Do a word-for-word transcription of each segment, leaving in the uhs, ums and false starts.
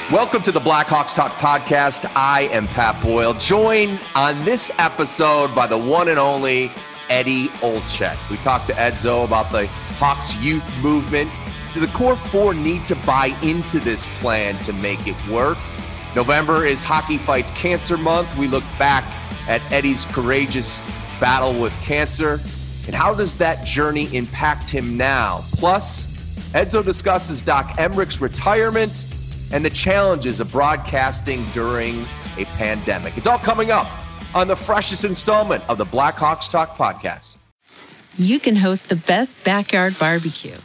Welcome to the Blackhawks Talk podcast. I am Pat Boyle, joined on this episode by the one and only Eddie Olczyk. We talked to Edzo about the Hawks youth movement. Do the core four need to buy into this plan to make it work? November is Hockey Fights Cancer Month. We look back at Eddie's courageous battle with cancer, and how does that journey impact him now? Plus, Edzo discusses Doc Emrick's retirement and the challenges of broadcasting during a pandemic. It's all coming up on the freshest installment of the Blackhawks Talk podcast. You can host the best backyard barbecue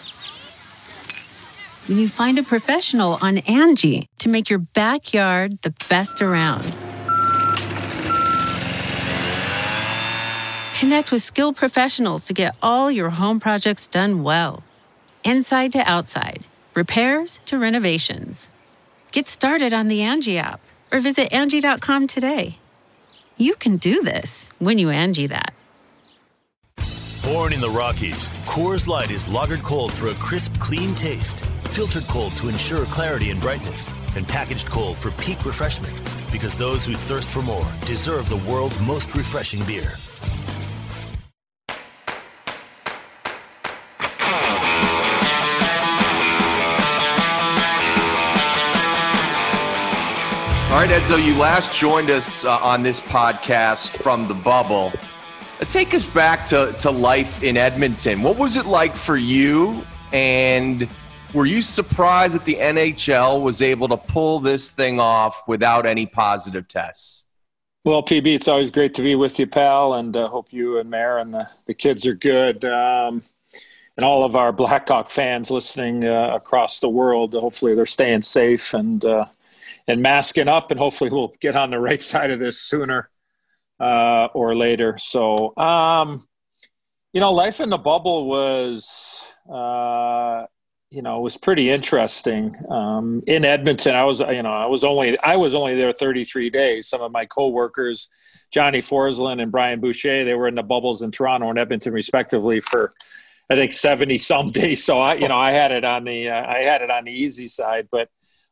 when you find a professional on Angie to make your backyard the best around. Connect with skilled professionals to get all your home projects done well. Inside to outside, repairs to renovations. Get started on the Angie app or visit Angie dot com today. You can do this when you Angie that. Born in the Rockies, Coors Light is lagered cold for a crisp, clean taste. Filtered cold to ensure clarity and brightness. And packaged cold for peak refreshment. Because those who thirst for more deserve the world's most refreshing beer. All right, Edzo, you last joined us uh, on this podcast from the bubble. Uh, take us back to, to life in Edmonton. What was it like for you, and were you surprised that the N H L was able to pull this thing off without any positive tests? Well, P B, it's always great to be with you, pal, and I uh, hope you and Mare and the, the kids are good. Um, and all of our Blackhawk fans listening uh, across the world, hopefully they're staying safe and uh, and masking up, and hopefully we'll get on the right side of this sooner uh, or later. So, um, you know, life in the bubble was, uh, you know, was pretty interesting. Um, in Edmonton, I was, you know, I was only, I was only there thirty-three days. Some of my coworkers, Johnny Forsland and Brian Boucher, they were in the bubbles in Toronto and Edmonton respectively for, I think, seventy some days. So I, you know, I had it on the, uh, I had it on the easy side, but,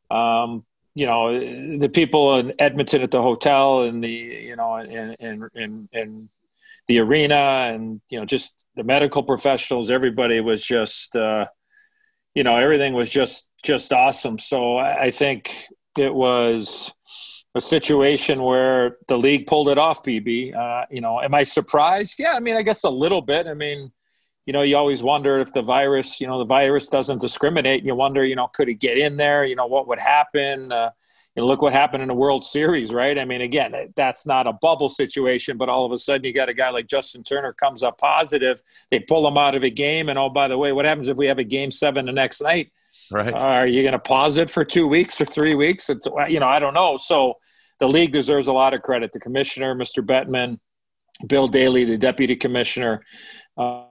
um, you know, the people in Edmonton at the hotel and the, you know, in, in, in, in the arena and, you know, just the medical professionals, everybody was just, uh, you know, everything was just, just awesome. So I think it was a situation where the league pulled it off, P B. Uh, you know, am I surprised? Yeah. I mean, I guess a little bit. I mean, you know, you always wonder if the virus, you know, the virus doesn't discriminate. You wonder, you know, could it get in there? You know, what would happen? Uh, and look what happened in the World Series, right? I mean, again, that's not a bubble situation, but all of a sudden you got a guy like Justin Turner comes up positive. They pull him out of a game. And, oh, by the way, what happens if we have a game seven the next night? Right. Uh, are you going to pause it for two weeks or three weeks? It's, you know, I don't know. So the league deserves a lot of credit. The commissioner, Mister Bettman, Bill Daly, the deputy commissioner, uh,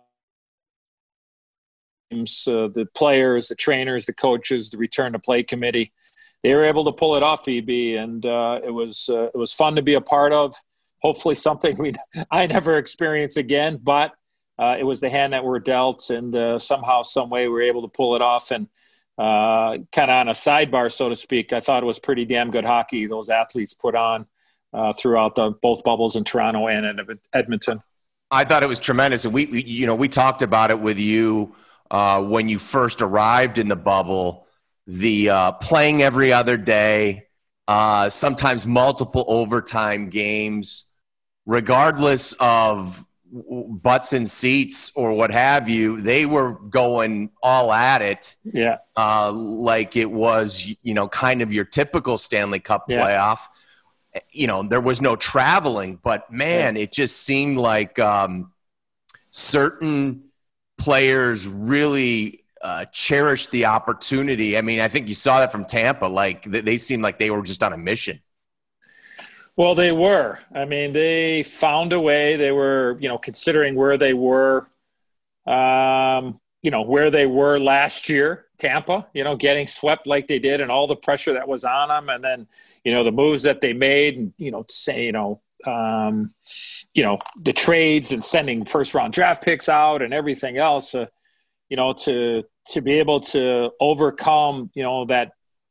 Uh, the players, the trainers, the coaches, the return to play committee, they were able to pull it off, E B, and uh, it was uh, it was fun to be a part of. Hopefully, something we I never experience again, but uh, it was the hand that we're dealt, and uh, somehow, some way, we were able to pull it off. And uh, kind of on a sidebar, so to speak, I thought it was pretty damn good hockey those athletes put on uh, throughout the both bubbles in Toronto and in Edmonton. I thought it was tremendous, and we, we you know, we talked about it with you. Uh, when you first arrived in the bubble, the uh, playing every other day, uh, sometimes multiple overtime games, regardless of butts and seats or what have you, they were going all at it. Yeah. Uh, like it was, you know, kind of your typical Stanley Cup yeah. playoff. You know, there was no traveling, but man, yeah. it just seemed like um, certain players really uh, cherished the opportunity. I mean, I think you saw that from Tampa. Like they seemed like they were just on a mission. Well, they were. I mean, they found a way. They were, you know, considering where they were, um, you know, where they were last year, Tampa, you know, getting swept like they did and all the pressure that was on them. And then, you know, the moves that they made and, you know, say, you know, um, you know, the trades and sending first round draft picks out and everything else, uh, you know, to, to be able to overcome, you know, that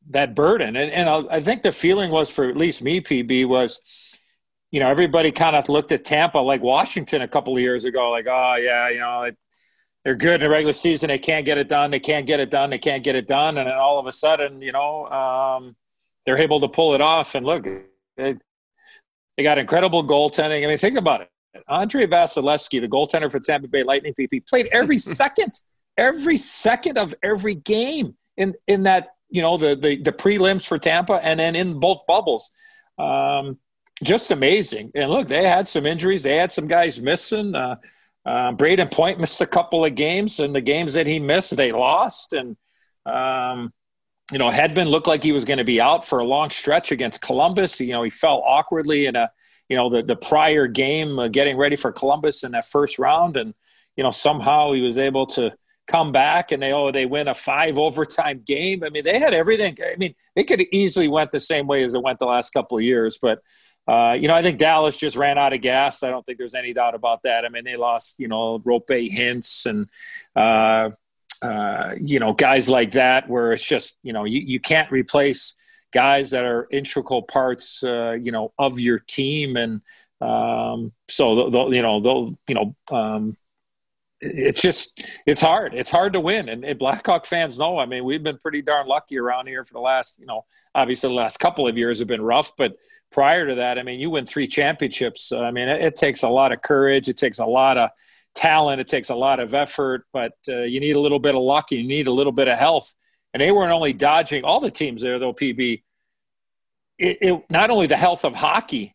that burden. And, and I think the feeling was, for at least me, P B, was, you know, everybody kind of looked at Tampa like Washington a couple of years ago, like, oh, yeah, you know, it, they're good in the regular season. They can't get it done. They can't get it done. They can't get it done. And then all of a sudden, you know, um, they're able to pull it off. And look, they, they got incredible goaltending. I mean, think about it. Andrei Vasilevsky, the goaltender for Tampa Bay Lightning, P P, played every second, every second of every game in, in that, you know, the, the, the prelims for Tampa and then in both bubbles. Um, just amazing. And look, they had some injuries. They had some guys missing. Uh, uh, Braden Point missed a couple of games, and the games that he missed, they lost. And, um, you know, Hedman looked like he was going to be out for a long stretch against Columbus. You know, he fell awkwardly in a, you know, the, the prior game, uh, getting ready for Columbus in that first round. And, you know, somehow he was able to come back, and they, oh, they win a five overtime game. I mean, they had everything. I mean, they could have easily went the same way as it went the last couple of years. But, uh, you know, I think Dallas just ran out of gas. I don't think there's any doubt about that. I mean, they lost, you know, Rope Hintz and, uh, uh, you know, guys like that, where it's just, you know, you, you can't replace guys that are integral parts, uh, you know, of your team. And um, so, they'll, you know, they'll, you know, um, it's just, it's hard. It's hard to win. And, and Blackhawk fans know, I mean, we've been pretty darn lucky around here for the last, you know, obviously the last couple of years have been rough, but prior to that, I mean, you win three championships. I mean, it, it takes a lot of courage. It takes a lot of talent. It takes a lot of effort, but uh, you need a little bit of luck. You need a little bit of health. And they weren't only dodging all the teams there, though, P B, it, it not only the health of hockey,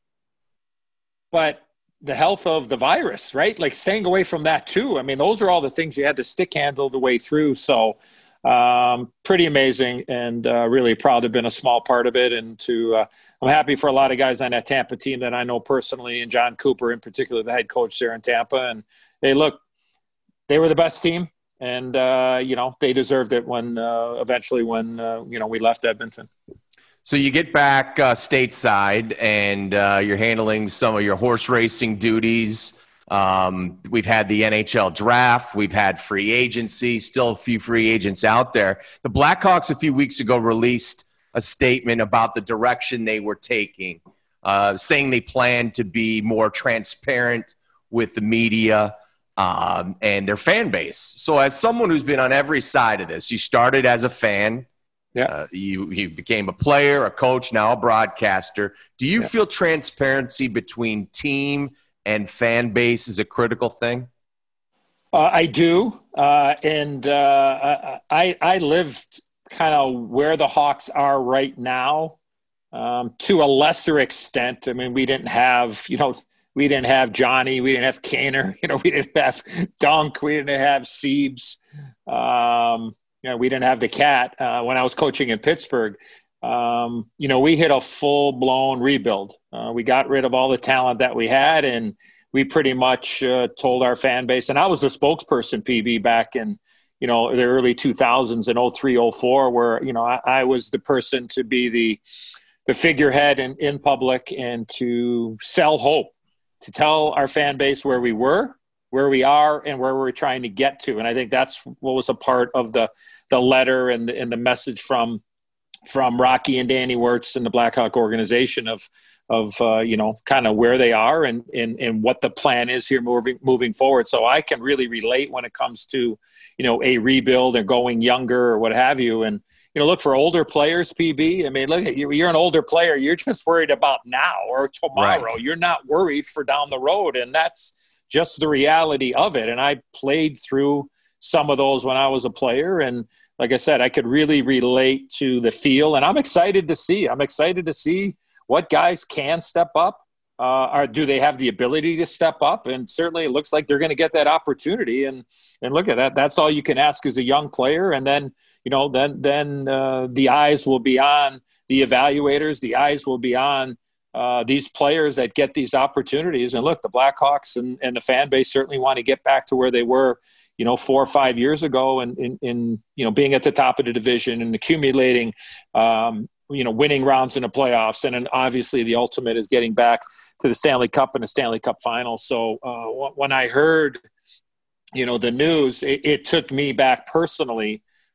but the health of the virus, right? Like staying away from that too. I mean, those are all the things you had to stick handle the way through. So um, pretty amazing, and uh, really proud to have been a small part of it. And to, uh, I'm happy for a lot of guys on that Tampa team that I know personally, and John Cooper in particular, the head coach there in Tampa. And hey, look, they were the best team, and uh, you know, they deserved it when uh, eventually when uh, you know, we left Edmonton. So you get back uh, stateside, and uh, you're handling some of your horse racing duties. Um, we've had the N H L draft. We've had free agency, still a few free agents out there. The Blackhawks a few weeks ago released a statement about the direction they were taking, uh, saying they plan to be more transparent with the media um, and their fan base. So as someone who's been on every side of this, you started as a fan. Yeah, uh, you you became a player, a coach, now a broadcaster. Do you yeah. feel transparency between team and fan base is a critical thing? Uh, I do, uh, and uh, I I lived kind of where the Hawks are right now, um, to a lesser extent. I mean, we didn't have, you know, we didn't have Johnny, we didn't have Kaner, you know, we didn't have Dunk, we didn't have Siebes. Um, You know, we didn't have the cat uh, when I was coaching in Pittsburgh. Um, you know, we hit a full-blown rebuild. Uh, we got rid of all the talent that we had, and we pretty much uh, told our fan base. And I was the spokesperson, P B, back in, you know, the early two thousands in oh three, oh four, where, you know, I, I was the person to be the the figurehead in, in public and to sell hope, to tell our fan base where we were, where we are, and where we're trying to get to. And I think that's what was a part of the the letter and the, and the message from from Rocky and Danny Wirtz and the Blackhawk organization of of uh, you know, kind of where they are and, and and what the plan is here moving moving forward. So I can really relate when it comes to, you know, a rebuild or going younger or what have you. And, you know, look, for older players, P B, I mean, look, you're an older player. You're just worried about now or tomorrow. Right. You're not worried for down the road, and that's just the reality of it. And I played through some of those when I was a player. And like I said, I could really relate to the feel, and I'm excited to see, I'm excited to see what guys can step up. Uh, or do they have the ability to step up? And certainly it looks like they're going to get that opportunity. And, and look at that. That's all you can ask as a young player. And then, you know, then, then uh, the eyes will be on the evaluators. The eyes will be on Uh, these players that get these opportunities. And look, the Blackhawks and, and the fan base certainly want to get back to where they were, you know, four or five years ago, and in, in, you know, being at the top of the division and accumulating, um, you know, winning rounds in the playoffs. And then obviously the ultimate is getting back to the Stanley Cup and the Stanley Cup final. So uh, when I heard, you know, the news, it, it took me back personally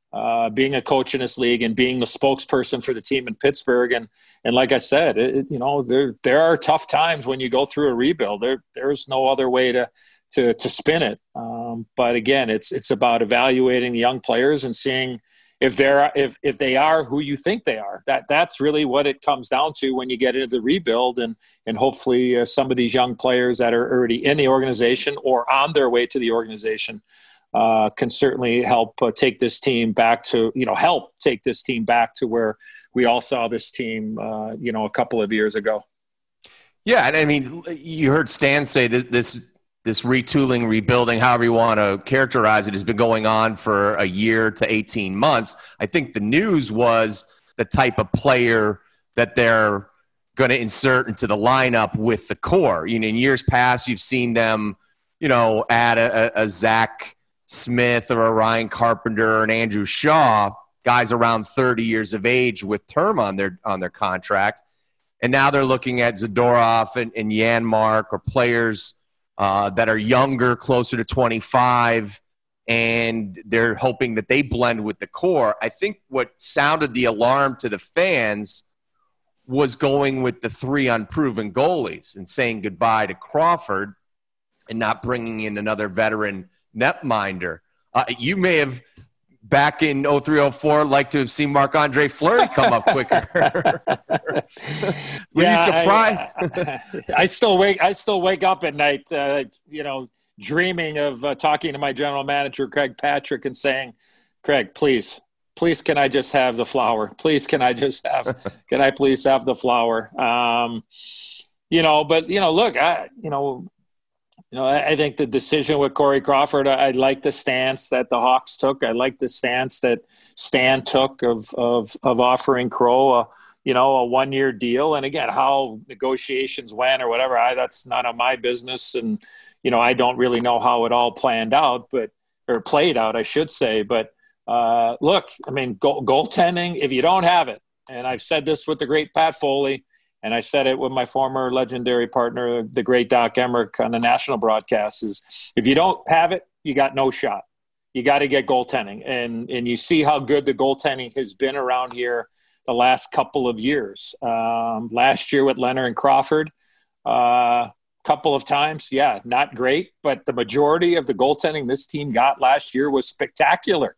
uh, being a coach in this league and being the spokesperson for the team in Pittsburgh. And and like I said, it, you know, there there are tough times when you go through a rebuild. There there's no other way to to to spin it. Um, but again, it's it's about evaluating the young players and seeing if they're if if they are who you think they are. That that's really what it comes down to when you get into the rebuild. And and hopefully uh, some of these young players that are already in the organization or on their way to the organization uh, can certainly help uh, take this team back to you know help take this team back to where we all saw this team uh, you know a couple of years ago. Yeah, and I mean, you heard Stan say this this. This retooling, rebuilding, however you want to characterize it, has been going on for a year to eighteen months. I think the news was the type of player that they're going to insert into the lineup with the core. You know, in years past, you've seen them, you know, add a, a Zach Smith or a Ryan Carpenter or an Andrew Shaw, guys around thirty years of age with term on their on their contract. And now they're looking at Zadorov and, and Janmark or players Uh, that are younger, closer to twenty-five, and they're hoping that they blend with the core. I think what sounded the alarm to the fans was going with the three unproven goalies and saying goodbye to Crawford and not bringing in another veteran netminder. Uh, you may have, back in oh three oh four, liked to have seen Marc-Andre Fleury come up quicker. Were yeah, you surprised? I, I, I still wake. I still wake up at night, uh, you know, dreaming of uh, talking to my general manager, Craig Patrick, and saying, "Craig, please, please, can I just have the flower? Please, can I just have? Can I please have the flower?" Um, you know, but you know, look, I, you know. You know, I think the decision with Corey Crawford, I, I like the stance that the Hawks took. I like the stance that Stan took of of, of offering Crow a, you know, a one-year deal. And again, how negotiations went or whatever, I, that's none of my business. And, you know, I don't really know how it all planned out, but or played out, I should say. But uh, look, I mean, goal, goaltending, if you don't have it, and I've said this with the great Pat Foley, and I said it with my former legendary partner, the great Doc Emmerich on the national broadcast, is if you don't have it, you got no shot. You got to get goaltending. And and you see how good the goaltending has been around here the last couple of years. Um, last year with Leonard and Crawford, a uh, couple of times, yeah, not great. But the majority of the goaltending this team got last year was spectacular.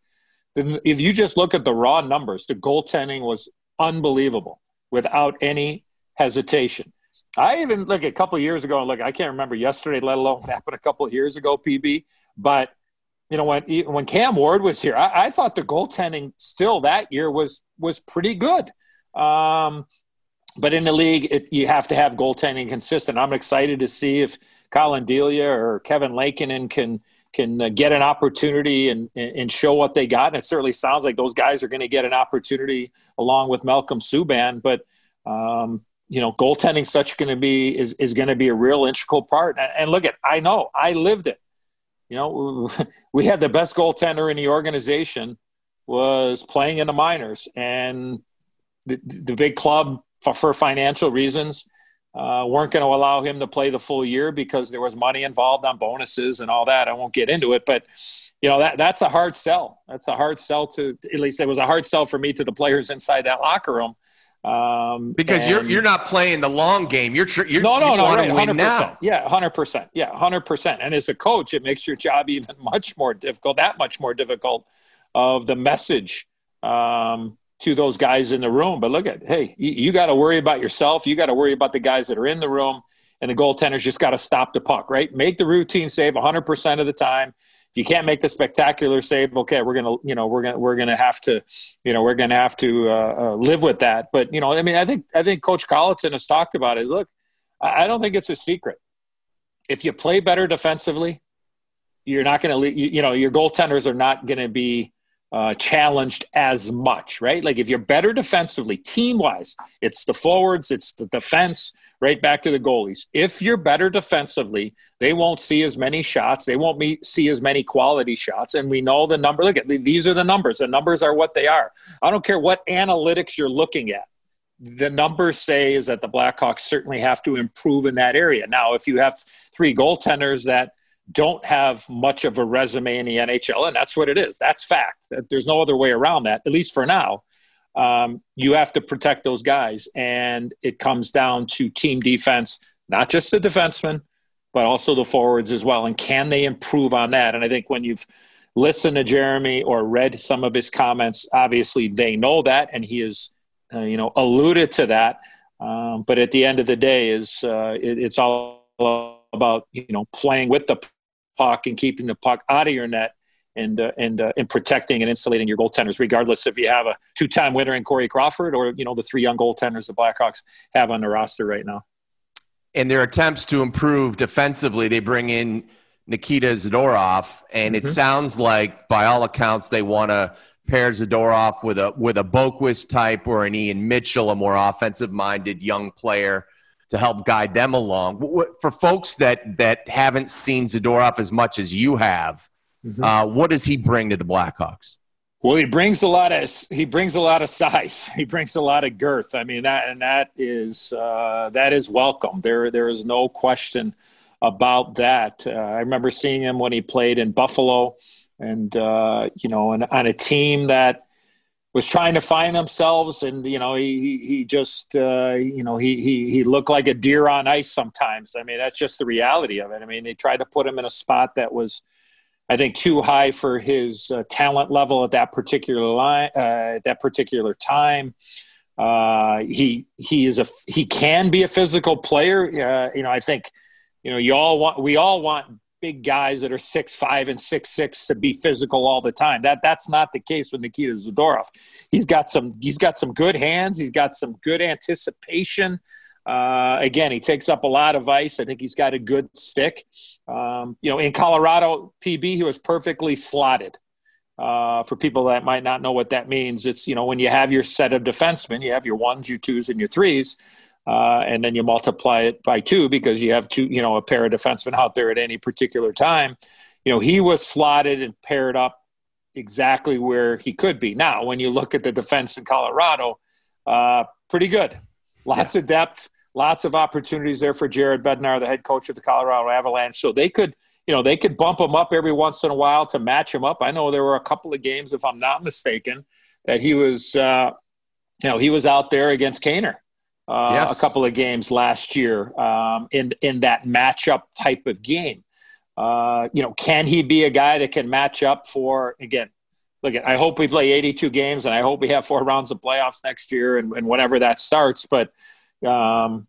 If you just look at the raw numbers, the goaltending was unbelievable without any hesitation. I even look a couple of years ago, and look, I can't remember yesterday, let alone what happened a couple of years ago, P B. But you know, when when Cam Ward was here, I, I thought the goaltending still that year was was pretty good. Um, but in the league, it, you have to have goaltending consistent. I'm excited to see if Colin Delia or Kevin Lankinen can can uh, get an opportunity and and show what they got. And it certainly sounds like those guys are going to get an opportunity along with Malcolm Subban. But um, you know, goaltending such going to be is, is going to be a real integral part. And, and look at, I know I lived it. You know, we had the best goaltender in the organization was playing in the minors, and the, the big club for, for financial reasons uh, weren't going to allow him to play the full year because there was money involved on bonuses and all that. I won't get into it, but you know, that that's a hard sell. That's a hard sell to, at least it was a hard sell for me to the players inside that locker room. Um, because and, you're you're not playing the long game. You're tr- you're no no you no right, win one hundred percent. now. Yeah, one hundred percent. Yeah, one hundred percent. And as a coach, it makes your job even much more difficult. That much more difficult of the message um, to those guys in the room. But look at, hey, you, you got to worry about yourself. You got to worry about the guys that are in the room, and the goaltenders just got to stop the puck. Right, make the routine save one hundred percent of the time. If you can't make the spectacular save, okay, we're gonna, you know, we're gonna, we're gonna have to, you know, we're gonna have to uh, uh, live with that. But you know, I mean, I think, I think Coach Colleton has talked about it. Look, I don't think it's a secret. If you play better defensively, you're not gonna, you, you know, your goaltenders are not gonna be uh, challenged as much, right? Like if you're better defensively, team-wise, it's the forwards, it's the defense, right back to the goalies. If you're better defensively, they won't see as many shots. They won't meet, see as many quality shots. And we know the number. Look at these are the numbers. The numbers are what they are. I don't care what analytics you're looking at. The numbers say is that the Blackhawks certainly have to improve in that area. Now, if you have three goaltenders that don't have much of a resume in the N H L, and that's what it is. That's fact. There's no other way around that, at least for now. Um, you have to protect those guys, and it comes down to team defense, not just the defensemen, but also the forwards as well. And can they improve on that? And I think when you've listened to Jeremy or read some of his comments, obviously they know that, and he has, uh, you know, alluded to that. Um, but at the end of the day, is uh, it, it's all about, you know, playing with the puck and keeping the puck out of your net, and uh, and uh, and protecting and insulating your goaltenders, regardless if you have a two-time winner in Corey Crawford or, you know, the three young goaltenders the Blackhawks have on the roster right now. In their attempts to improve defensively, they bring in Nikita Zadorov, and mm-hmm. it sounds like, by all accounts, they want to pair Zadorov with a with a Boquist type or an Ian Mitchell, a more offensive-minded young player, to help guide them along. For folks that that haven't seen Zadorov as much as you have, mm-hmm. uh, what does he bring to the Blackhawks? Well, he brings a lot of he brings a lot of size. He brings a lot of girth. I mean, that and that is uh, that is welcome. There there is no question about that. Uh, I remember seeing him when he played in Buffalo, and uh, you know, and on a team that was trying to find themselves, and you know, he he just uh, you know he he he looked like a deer on ice sometimes. I mean, that's just the reality of it. I mean, they tried to put him in a spot that was, I think, too high for his uh, talent level at that particular line, uh, at that particular time. Uh, he he is a he can be a physical player. Uh, you know, I think, you know, you all want we all want big guys that are six five and six six to be physical all the time. That that's not the case with Nikita Zadorov. He's got some he's got some good hands. He's got some good anticipation. Uh, again, he takes up a lot of ice. I think he's got a good stick. Um, you know, in Colorado, P B, he was perfectly slotted. Uh, for people that might not know what that means, it's, you know, when you have your set of defensemen, you have your ones, your twos, and your threes, uh, and then you multiply it by two because you have two, you know, a pair of defensemen out there at any particular time. You know, he was slotted and paired up exactly where he could be. Now, when you look at the defense in Colorado, uh, pretty good. Lots yeah. of depth, lots of opportunities there for Jared Bednar, the head coach of the Colorado Avalanche. So they could, you know, they could bump him up every once in a while to match him up. I know there were a couple of games, if I'm not mistaken, that he was, uh, you know, he was out there against Kaner uh, yes. a couple of games last year um, in in that matchup type of game. Uh, you know, can he be a guy that can match up for, again, look, I hope we play eighty-two games, and I hope we have four rounds of playoffs next year, and, and whenever that starts. But, um,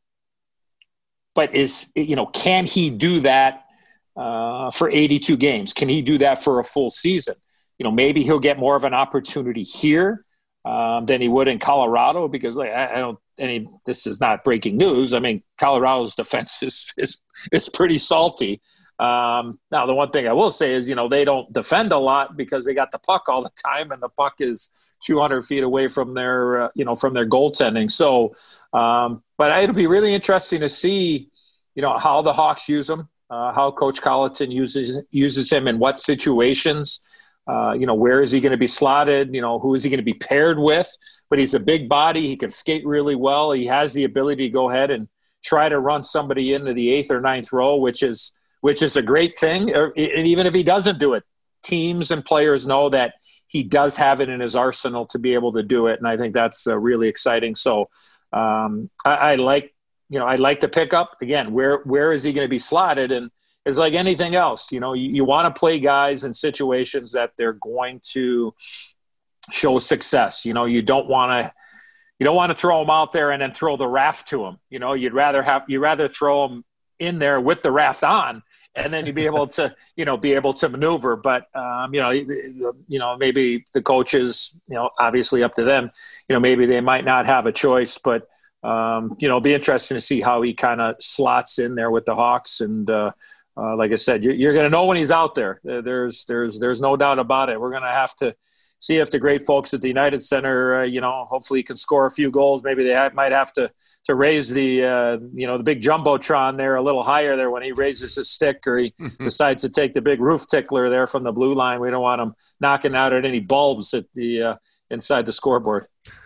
but is you know, can he do that uh, for eighty-two games? Can he do that for a full season? You know, maybe he'll get more of an opportunity here um, than he would in Colorado, because like I, I don't. Any this is not breaking news. I mean, Colorado's defense is is is pretty salty. Um, now, the one thing I will say is, you know, they don't defend a lot because they got the puck all the time, and the puck is two hundred feet away from their, uh, you know, from their goaltending. So, um, but it'll be really interesting to see, you know, how the Hawks use him, uh, how Coach Colleton uses uses him in what situations. Uh, you know, where is he going to be slotted? You know, who is he going to be paired with? But he's a big body. He can skate really well. He has the ability to go ahead and try to run somebody into the eighth or ninth row, which is. which is a great thing. And even if he doesn't do it, teams and players know that he does have it in his arsenal to be able to do it. And I think that's uh, really exciting. So um, I, I like, you know, I'd like to pick up again, where, where is he going to be slotted? And it's like anything else, you know, you, you want to play guys in situations that they're going to show success. You know, you don't want to, you don't want to throw them out there and then throw the raft to them. You know, you'd rather have, you'd rather throw them in there with the raft on, and then you'd be able to, you know, be able to maneuver. But, um, you know, you know, maybe the coaches, you know, obviously up to them, you know, maybe they might not have a choice, but, um, you know, it'll be interesting to see how he kind of slots in there with the Hawks. And, uh, uh, like I said, you're, you're going to know when he's out there. There's, there's, there's no doubt about it. We're going to have to see if the great folks at the United Center, uh, you know, hopefully can score a few goals. Maybe they have, might have to, to raise the, uh, you know, the big Jumbotron there a little higher there when he raises his stick, or he decides to take the big roof tickler there from the blue line. We don't want him knocking out at any bulbs at the uh, inside the scoreboard.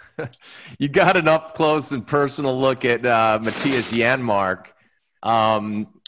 You got an up close and personal look at uh, Matthias Janmark. Um,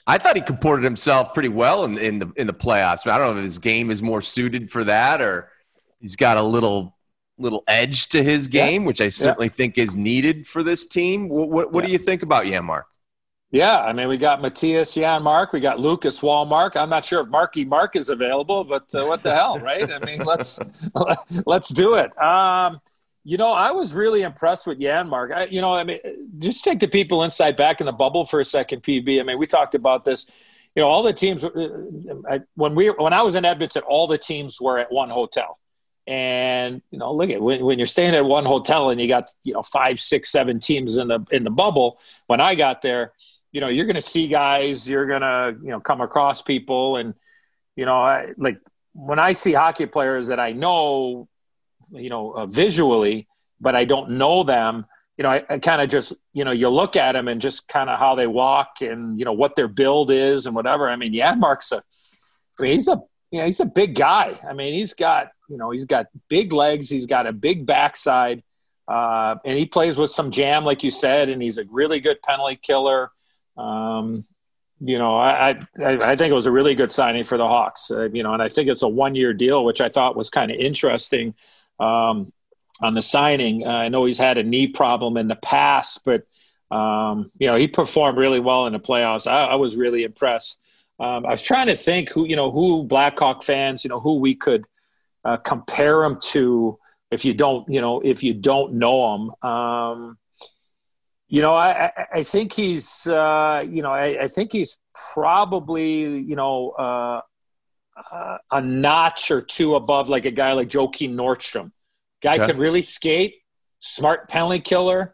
I thought he comported himself pretty well in, in the in the playoffs. I don't know if his game is more suited for that or he's got a little little edge to his game, yeah. which I certainly yeah. think is needed for this team. What what, what yeah. do you think about Janmark? Yeah, I mean, we got Matthias Janmark, we got Lucas Wallmark. I'm not sure if Marky Mark is available, but uh, what the hell, right? I mean, let's let's do it. Um, you know, I was really impressed with Janmark. I, you know, I mean, just take the people inside back in the bubble for a second, P B. I mean, we talked about this. You know, all the teams I, when we when I was in Edmonton, all the teams were at one hotel. And, you know, look at when, when you're staying at one hotel and you got, you know, five, six, seven teams in the in the bubble. When I got there, you know, you're going to see guys, you're going to, you know, come across people. And, you know, I, like when I see hockey players that I know, you know, uh, visually, but I don't know them, you know, I, I kind of just, you know, you look at them and just kind of how they walk and, you know, what their build is and whatever. I mean, Janmark's a, I mean, he's a, you know, he's a big guy. I mean, he's got, you know, he's got big legs. He's got a big backside. Uh, and he plays with some jam, like you said, and he's a really good penalty killer. Um, you know, I, I I think it was a really good signing for the Hawks, uh, you know, and I think it's a one-year deal, which I thought was kind of interesting um, on the signing. Uh, I know he's had a knee problem in the past, but, um, you know, he performed really well in the playoffs. I, I was really impressed. Um, I was trying to think who, you know, who Blackhawk fans, you know, who we could uh, compare him to if you don't, you know, if you don't know him. Um, You know, I, I think he's, uh, you know, I, I think he's probably, you know, uh, uh, a notch or two above like a guy like Joakim Nordstrom. Guy okay. can really skate, smart penalty killer.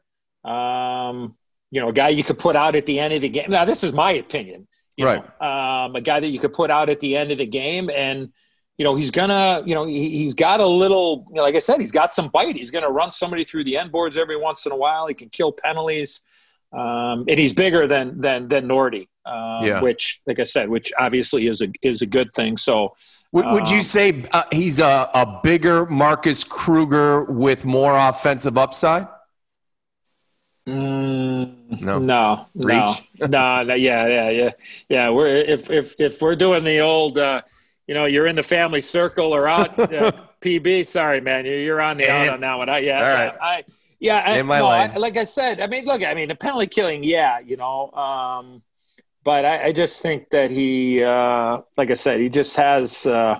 Um, you know, a guy you could put out at the end of the game. Now, this is my opinion. You right. know, um, a guy that you could put out at the end of the game and, you know, he's gonna, you know, he, he's got a little, you know, like I said, he's got some bite. He's gonna run somebody through the end boards every once in a while. He can kill penalties, um, and he's bigger than than than Nordy, um, yeah. which, like I said, which obviously is a is a good thing. So, would, would you say uh, he's a, a bigger Marcus Kruger with more offensive upside? Mm, no, no, no, no, no, yeah, yeah, yeah, yeah. We're if if if we're doing the old. Uh, You know, you're in the family circle or out uh, P B. Sorry, man, you're on the out on that one. I, yeah, All right. I, I yeah. Stay I, in my no, lane. I, like I said, I mean, look, I mean, the penalty killing, yeah, you know, um, but I, I just think that he, uh, like I said, he just has, uh,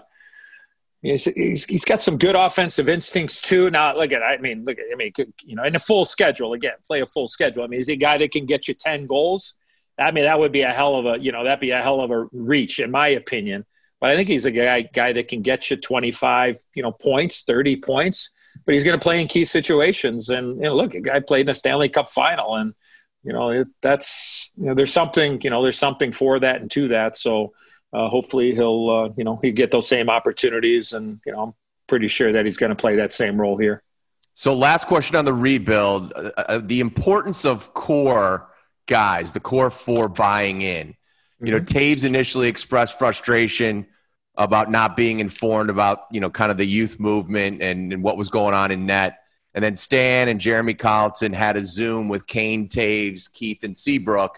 he's, he's he's got some good offensive instincts too. Now, look at, I mean, look at, I mean, you know, in a full schedule again, play a full schedule. I mean, is he a guy that can get you ten goals? I mean, that would be a hell of a, you know, that'd be a hell of a reach, in my opinion. But I think he's a guy guy that can get you twenty-five, you know, points, thirty points. But he's going to play in key situations. And you know, look, a guy played in a Stanley Cup final, and you know it, that's you know there's something you know there's something for that and to that. So uh, hopefully he'll uh, you know he get those same opportunities, and you know I'm pretty sure that he's going to play that same role here. So last question on the rebuild: uh, the importance of core guys, the core four buying in. You know, Taves initially expressed frustration about not being informed about, you know, kind of the youth movement and, and what was going on in net. And then Stan and Jeremy Colliton had a Zoom with Kane, Taves, Keith, and Seabrook.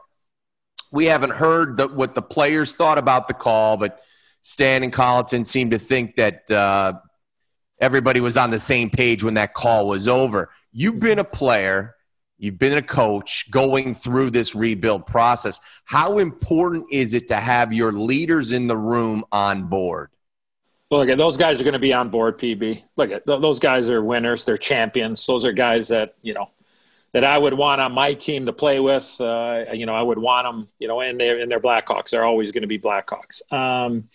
We haven't heard the, what the players thought about the call, but Stan and Colliton seemed to think that uh, everybody was on the same page when that call was over. You've been a player. You've been a coach going through this rebuild process. How important is it to have your leaders in the room on board? Well, look, those guys are going to be on board, P B. Look, at those guys are winners. They're champions. Those are guys that, you know, that I would want on my team to play with. Uh, you know, I would want them, you know, and they're, and they're Blackhawks. They're always going to be Blackhawks. Um,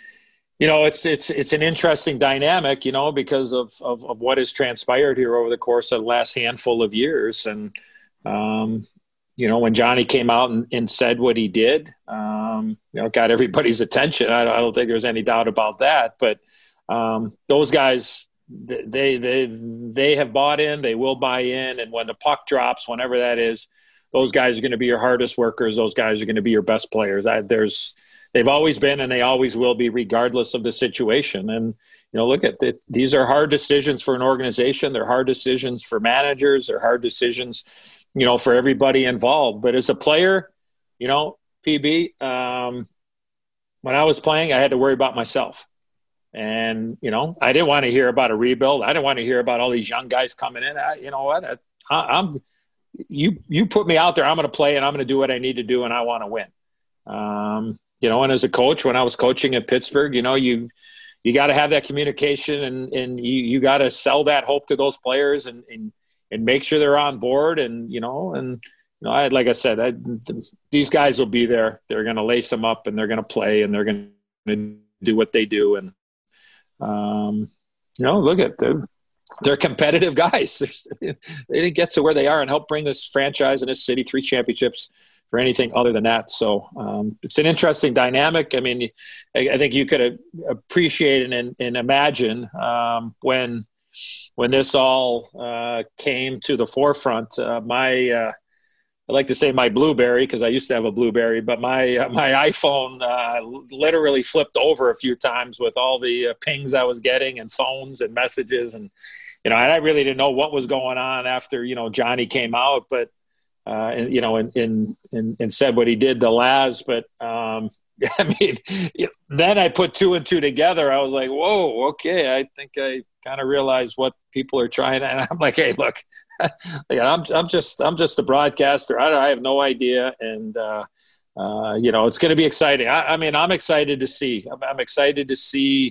You know, it's it's it's an interesting dynamic, you know, because of, of, of what has transpired here over the course of the last handful of years. And, um, you know, when Johnny came out and, and said what he did, um, you know, got everybody's attention. I, I don't think there's any doubt about that. But um, those guys, they they they have bought in. They will buy in. And when the puck drops, whenever that is, those guys are going to be your hardest workers. Those guys are going to be your best players. I, there's They've always been, and they always will be, regardless of the situation. And, you know, look at it. These are hard decisions for an organization. They're hard decisions for managers. They're hard decisions, you know, for everybody involved. But as a player, you know, P B, um, when I was playing, I had to worry about myself. And, you know, I didn't want to hear about a rebuild. I didn't want to hear about all these young guys coming in. I, you know what? I, I'm you. You put me out there. I'm going to play, and I'm going to do what I need to do, and I want to win. Um, you know, and as a coach, when I was coaching at Pittsburgh, you know, you you got to have that communication, and and you you got to sell that hope to those players, and and and make sure they're on board, and you know, and you know, I like I said, I, these guys will be there. They're going to lace them up, and they're going to play, and they're going to do what they do, and um, you know, look at them. They're competitive guys. They didn't get to where they are and help bring this franchise and this city three championships for anything other than that. So um, it's an interesting dynamic. I mean, I, I think you could appreciate and, and imagine um, when when this all uh, came to the forefront. Uh, my uh, I like to say my BlueBerry, because I used to have a BlueBerry, but my uh, my iPhone uh, literally flipped over a few times with all the uh, pings I was getting and phones and messages, and you know, and I really didn't know what was going on after you know Johnny came out, but uh, and you know, and, and and and said what he did to Laz, but um, I mean, you know, then I put two and two together. I was like, whoa, okay, I think I kind of realized what people are trying to, and I'm like, hey, look. I'm I'm just I'm just a broadcaster. I, I have no idea, and uh, uh, you know it's going to be exciting. I, I mean, I'm excited to see. I'm, I'm excited to see,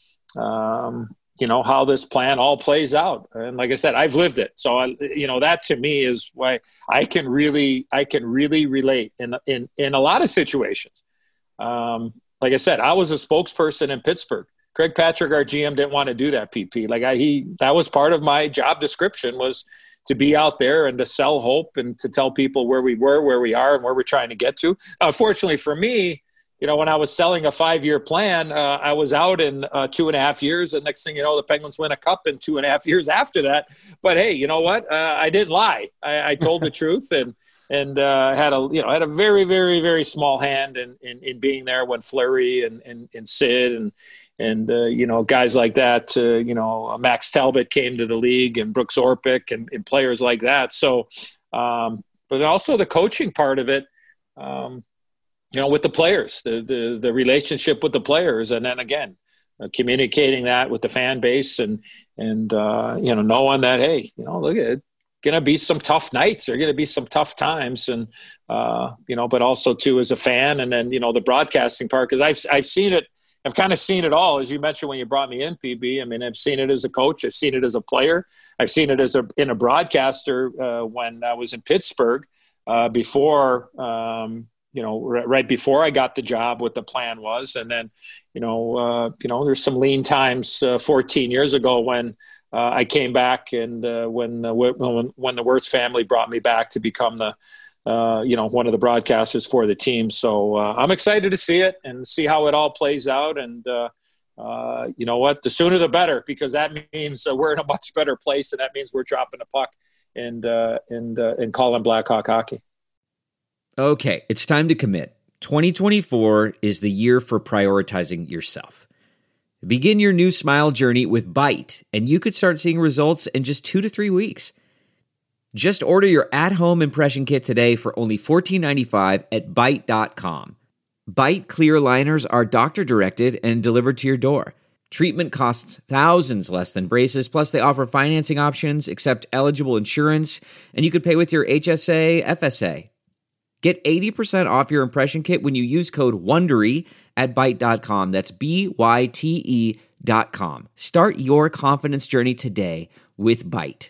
um, you know, how this plan all plays out. And like I said, I've lived it, so I, you know, that to me is why I can really I can really relate in in in a lot of situations. Um, like I said, I was a spokesperson in Pittsburgh. Craig Patrick, our G M, didn't want to do that, P P. Like I, he, that was part of my job description, was to be out there and to sell hope and to tell people where we were, where we are, and where we're trying to get to. Unfortunately for me, you know, when I was selling a five-year plan, uh, I was out in uh, two and a half years. And next thing you know, the Penguins win a cup in two and a half years after that. But hey, you know what? Uh, I didn't lie. I, I told the truth, and and uh, had a you know had a very very very small hand in in, in being there when Fleury and and, and Sid and. And, uh, you know, guys like that, uh, you know, Max Talbot came to the league, and Brooks Orpik and, and players like that. So, um, but also the coaching part of it, um, you know, with the players, the, the, the relationship with the players. And then again, uh, communicating that with the fan base and, and uh, you know, knowing that, hey, you know, look at it. Going to be some tough nights. There are going to be some tough times. And, uh, you know, but also too, as a fan, and then, you know, the broadcasting part, because I've, I've seen it. I've kind of seen it all, as you mentioned when you brought me in, P B. I mean, I've seen it as a coach. I've seen it as a player. I've seen it as a in a broadcaster uh, when I was in Pittsburgh uh, before, um, you know, r- right before I got the job. What the plan was, and then, you know, uh, you know, there's some lean times uh, fourteen years ago when uh, I came back, and uh, when, uh, when when the Wirtz family brought me back to become the Uh, you know, one of the broadcasters for the team. So uh, I'm excited to see it and see how it all plays out. And uh, uh, you know what, the sooner the better, because that means uh, we're in a much better place, and that means we're dropping the puck and uh, and uh, and calling Blackhawk hockey. Okay, it's time to commit. twenty twenty-four is the year for prioritizing yourself. Begin your new smile journey with Byte, and you could start seeing results in just two to three weeks. Just order your at-home impression kit today for only fourteen ninety-five at Byte dot com. Byte clear liners are doctor-directed and delivered to your door. Treatment costs thousands less than braces, plus they offer financing options, accept eligible insurance, and you could pay with your H S A, F S A. Get eighty percent off your impression kit when you use code WONDERY at Byte dot com. That's B Y T E dot com. Start your confidence journey today with Byte.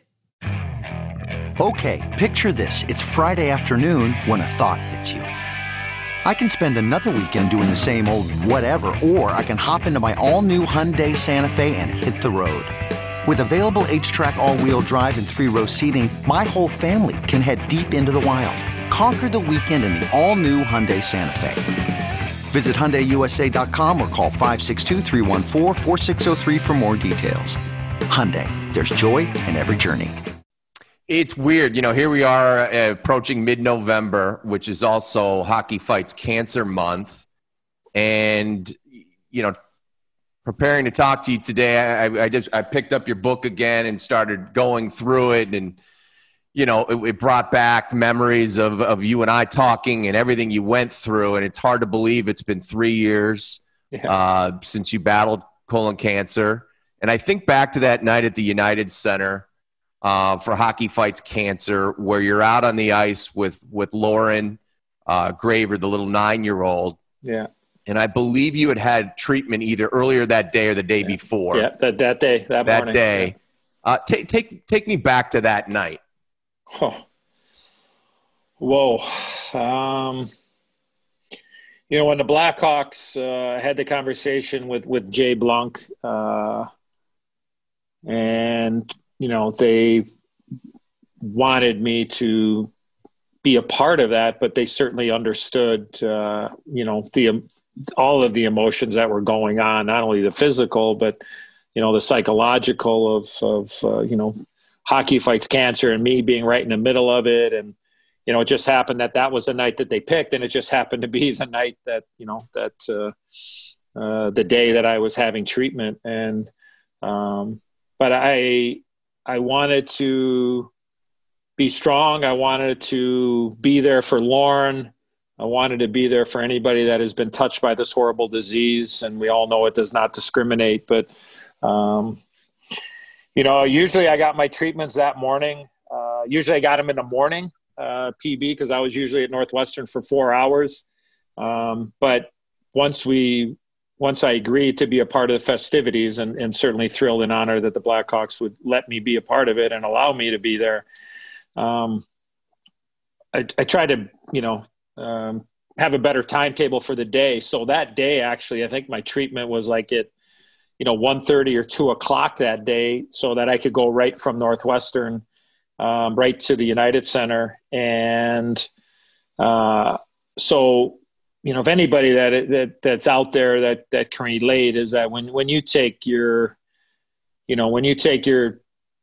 Okay, picture this. It's Friday afternoon when a thought hits you. I can spend another weekend doing the same old whatever, or I can hop into my all-new Hyundai Santa Fe and hit the road. With available H-Track all-wheel drive and three-row seating, my whole family can head deep into the wild. Conquer the weekend in the all-new Hyundai Santa Fe. Visit Hyundai U S A dot com or call five six two, three one four, four six zero three for more details. Hyundai, there's joy in every journey. It's weird. You know, here we are uh, approaching mid-November, which is also Hockey Fights Cancer Month. And, you know, preparing to talk to you today, I, I just I picked up your book again and started going through it. And, you know, it, it brought back memories of, of you and I talking and everything you went through. And it's hard to believe it's been three years yeah. uh, since you battled colon cancer. And I think back to that night at the United Center uh, for Hockey Fights Cancer, where you're out on the ice with, with Lauren uh, Graver, the little nine-year-old. Yeah. And I believe you had had treatment either earlier that day or the day yeah. before. Yeah, that, that day, that, that morning. day. Yeah. Uh, take take take me back to that night. Oh. Whoa. Um, you know, when the Blackhawks uh, had the conversation with, with Jay Blunk, uh, and, you know, they wanted me to be a part of that, but they certainly understood, uh, you know, the all of the emotions that were going on, not only the physical, but, you know, the psychological of, of uh, you know, Hockey Fights Cancer and me being right in the middle of it. And, you know, it just happened that that was the night that they picked, and it just happened to be the night that, you know, that uh, uh, the day that I was having treatment. And, um, but I, I wanted to be strong. I wanted to be there for Lauren. I wanted to be there for anybody that has been touched by this horrible disease. And we all know it does not discriminate, but, um, you know, usually I got my treatments that morning. Uh, usually I got them in the morning, uh, P B, because I was usually at Northwestern for four hours. Um, but once we, once I agreed to be a part of the festivities, and, and certainly thrilled and honored that the Blackhawks would let me be a part of it and allow me to be there, um, I, I tried to, you know, um, have a better timetable for the day. So that day, actually, I think my treatment was like at, you know, one thirty or two o'clock that day, so that I could go right from Northwestern um, right to the United Center. And uh, so, you know, if anybody that, that that's out there that, that can relate, is that when, when you take your, you know, when you take your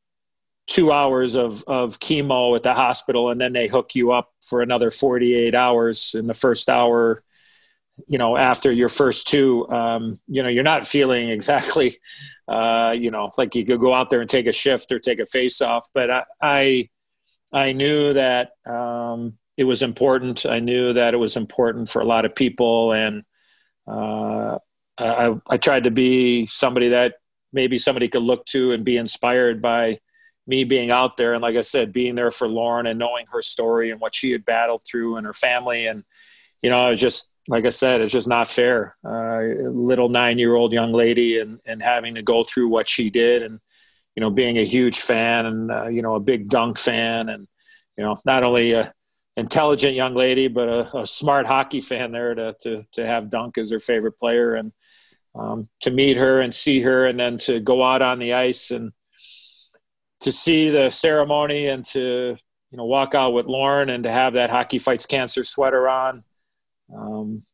two hours of, of chemo at the hospital, and then they hook you up for another forty-eight hours in the first hour, you know, after your first two, um, you know, you're not feeling exactly, uh, you know, like you could go out there and take a shift or take a face off. But I, I, I knew that um, it was important. I knew that it was important for a lot of people. And uh, I, I tried to be somebody that maybe somebody could look to and be inspired by me being out there. And like I said, being there for Lauren and knowing her story and what she had battled through and her family. And, you know, I was just, like I said, it's just not fair. Uh, little nine-year-old young lady and, and having to go through what she did, and, you know, being a huge fan and, uh, you know, a big Dunk fan, and, you know, not only a intelligent young lady, but a, a smart hockey fan there to, to, to have Dunk as her favorite player, and um, to meet her and see her, and then to go out on the ice and to see the ceremony, and to, you know, walk out with Lauren and to have that Hockey Fights Cancer sweater on. Um,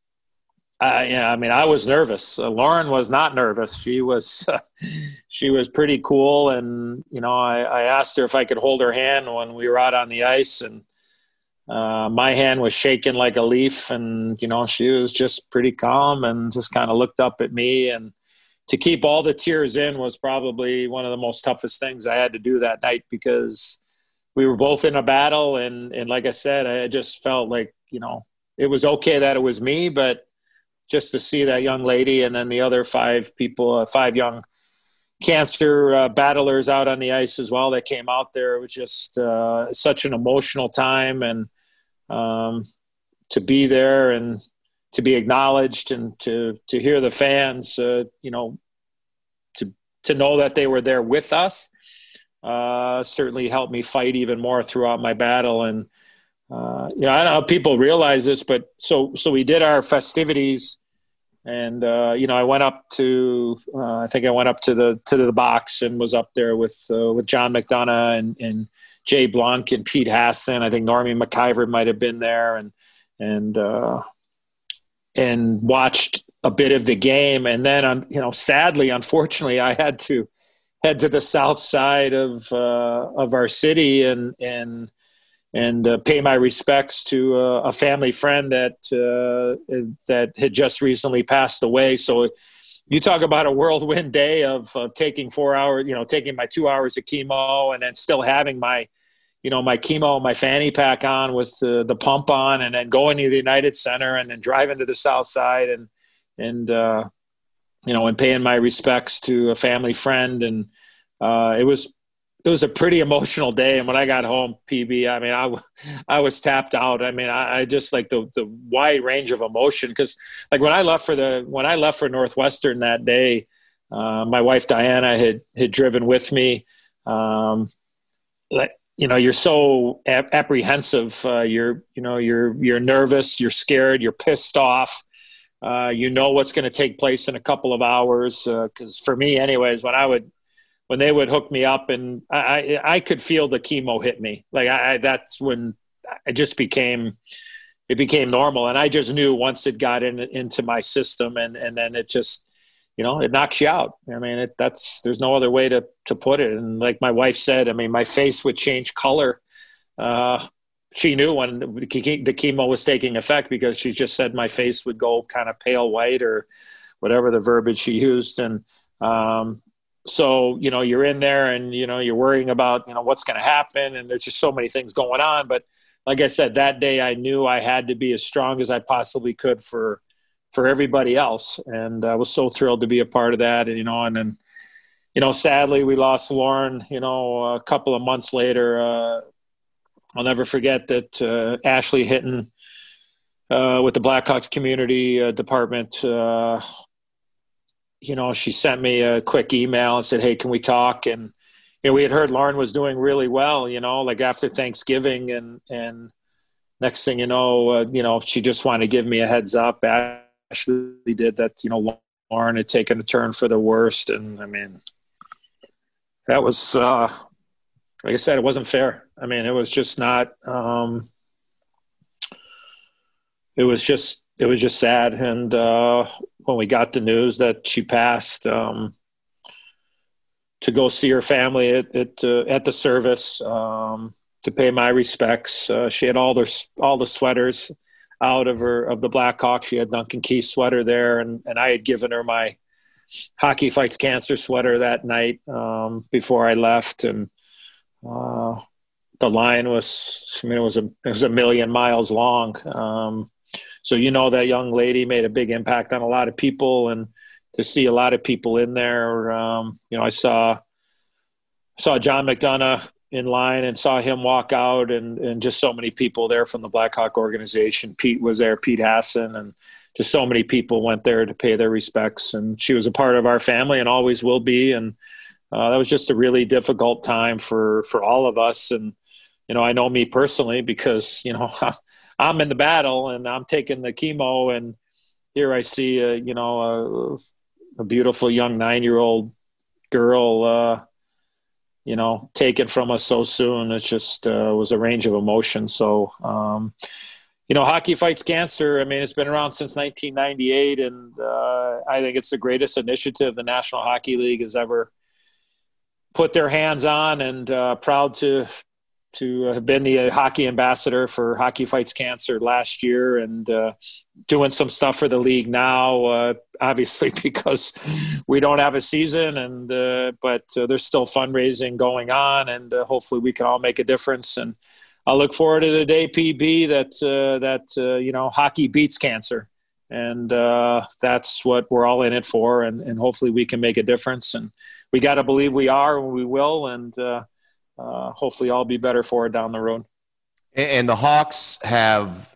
I, yeah, I mean, I was nervous. Uh, Lauren was not nervous. She was, uh, she was pretty cool. And, you know, I, I asked her if I could hold her hand when we were out on the ice, and uh, my hand was shaking like a leaf, and, you know, she was just pretty calm and just kind of looked up at me. And to keep all the tears in was probably one of the most toughest things I had to do that night, because we were both in a battle. And, and like I said, I just felt like, you know, it was okay that it was me, but just to see that young lady and then the other five people, uh, five young cancer uh, battlers out on the ice as well that came out there, it was just uh, such an emotional time. And um, to be there and to be acknowledged, and to to hear the fans, uh, you know, to to know that they were there with us, uh, certainly helped me fight even more throughout my battle. And Uh, you know, I don't know if people realize this, but so, so we did our festivities, and, uh, you know, I went up to, uh, I think I went up to the, to the box and was up there with, uh, with John McDonough and, and Jay Blunk and Pete Hassan. I think Normie McIver might've been there, and, and, uh, and watched a bit of the game. And then, um, you know, sadly, unfortunately, I had to head to the south side of, uh, of our city and, and, and uh, pay my respects to uh, a family friend that uh, that had just recently passed away. So you talk about a whirlwind day of, of taking four hours, you know, taking my two hours of chemo, and then still having my, you know, my chemo, my fanny pack on with the, the pump on, and then going to the United Center and then driving to the South Side and, and, uh, you know, and paying my respects to a family friend. And, uh, it was, it was a pretty emotional day. And when I got home, P B, I mean, I, I was tapped out. I mean, I, I just like the, the wide range of emotion. Cause like when I left for the, when I left for Northwestern that day, uh, my wife, Diana, had, had driven with me. Um, like, you know, you're so ap- apprehensive. Uh, you're, you know, you're, you're nervous, you're scared, you're pissed off. Uh, you know what's going to take place in a couple of hours. Uh, Cause for me anyways, when I would, when they would hook me up and I, I, I could feel the chemo hit me. Like I, I, that's when it just became, it became normal. And I just knew once it got in, into my system and, and then it just, you know, it knocks you out. I mean, it, that's, there's no other way to, to put it. And like my wife said, I mean, my face would change color. Uh, she knew when the chemo was taking effect because she just said my face would go kind of pale white or whatever the verbiage she used. And um, so, you know, you're in there and, you know, you're worrying about, you know, what's going to happen. And there's just so many things going on. But like I said, that day I knew I had to be as strong as I possibly could for, for everybody else. And I was so thrilled to be a part of that. And, you know, and then, you know, sadly we lost Lauren, you know, a couple of months later. uh, I'll never forget that uh, Ashley Hitton uh, with the Blackhawks community uh, department, uh, you know, she sent me a quick email and said, hey, can we talk? And, you know, we had heard Lauren was doing really well, you know, like after Thanksgiving and, and next thing you know, uh, you know, she just wanted to give me a heads up. Ashley did that, you know, Lauren had taken a turn for the worst. And I mean, that was, uh, like I said, it wasn't fair. I mean, it was just not, um, it was just, it was just sad. And uh, when we got the news that she passed, um, to go see her family at, at, uh, at the service, um, to pay my respects. Uh, she had all their, all the sweaters out of her, of the Blackhawks. She had Duncan Keith's sweater there. And, and I had given her my Hockey Fights Cancer sweater that night um, before I left. And, Uh, the line was, I mean, it was a, it was a million miles long. Um, so, you know, that young lady made a big impact on a lot of people, and to see a lot of people in there, um, you know, I saw, saw John McDonough in line and saw him walk out, and, and just so many people there from the Blackhawk organization. Pete was there, Pete Hassan, and just so many people went there to pay their respects. And she was a part of our family and always will be. And, Uh, that was just a really difficult time for, for all of us. And, you know, I know me personally because, you know, I'm in the battle and I'm taking the chemo, and here I see, a, you know, a, a beautiful young nine-year-old girl, uh, you know, taken from us so soon. It just uh, was a range of emotions. So, um, you know, Hockey Fights Cancer, I mean, it's been around since nineteen ninety-eight, and uh, I think it's the greatest initiative the National Hockey League has ever put their hands on, and uh, proud to to have been the hockey ambassador for Hockey Fights Cancer last year, and uh, doing some stuff for the league now, uh, obviously because we don't have a season, and uh, but uh, there's still fundraising going on, and uh, hopefully we can all make a difference. And I look forward to the day, P B, that uh, that uh, you know, hockey beats cancer. And uh, that's what we're all in it for. And, and hopefully we can make a difference. And we got to believe we are, and we will. And uh, uh, hopefully I'll be better for it down the road. And the Hawks have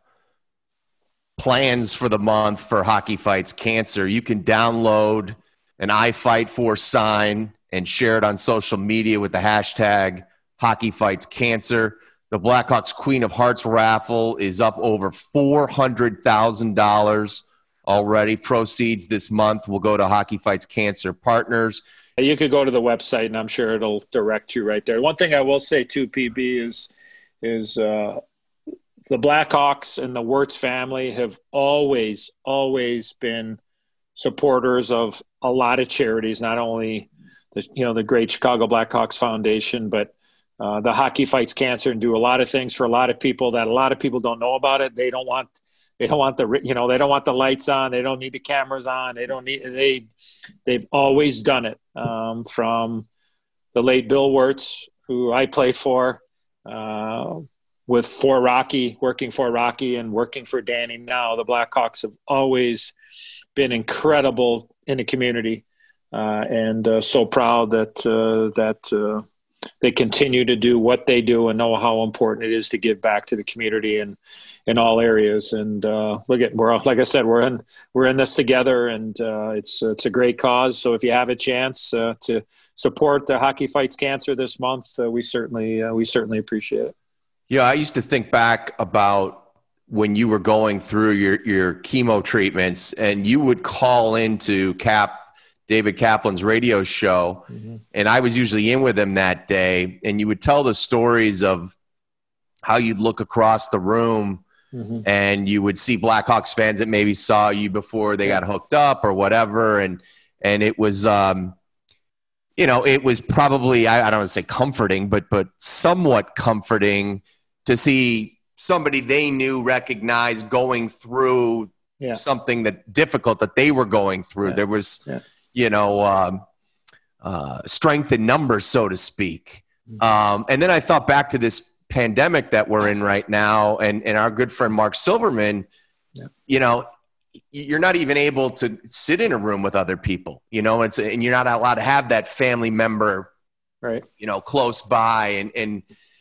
plans for the month for Hockey Fights Cancer. You can download an I Fight For sign and share it on social media with the hashtag Hockey Fights Cancer. The Blackhawks Queen of Hearts raffle is up over four hundred thousand dollars already. Proceeds this month will go to Hockey Fights Cancer partners. You could go to the website, and I'm sure it'll direct you right there. One thing I will say, too, P B, is, is uh, the Blackhawks and the Wirtz family have always, always been supporters of a lot of charities, not only the, you know, the great Chicago Blackhawks Foundation, but Uh, the Hockey Fights Cancer, and do a lot of things for a lot of people that a lot of people don't know about it. They don't want, they don't want the, you know, they don't want the lights on. They don't need the cameras on. They don't need, they, they've always done it, um, from the late Bill Wirtz, who I play for, uh, with for Rocky, working for Rocky and working for Danny now, the Blackhawks have always been incredible in the community, uh, and uh, so proud that uh, that uh, they continue to do what they do and know how important it is to give back to the community and in all areas. And uh, look at, we're like I said, we're in we're in this together, and uh, it's it's a great cause. So if you have a chance uh, to support the Hockey Fights Cancer this month, uh, we certainly uh, we certainly appreciate it. Yeah, I used to think back about when you were going through your your chemo treatments, and you would call into Cap David Kaplan's radio show, mm-hmm. and I was usually in with him that day, and you would tell the stories of how you'd look across the room. Mm-hmm. And you would see Blackhawks fans that maybe saw you before they got hooked up or whatever. And, and it was, um, you know, it was probably, I, I don't want to say comforting, but, but somewhat comforting to see somebody they knew, recognized going through yeah. something that difficult that they were going through. Yeah. There was, yeah. you know, um, uh, strength in numbers, so to speak. Mm-hmm. Um, and then I thought back to this pandemic that we're in right now, and, and our good friend Mark Silverman, yeah. you know, you're not even able to sit in a room with other people, you know, it's, and you're not allowed to have that family member, right, you know, close by. And, and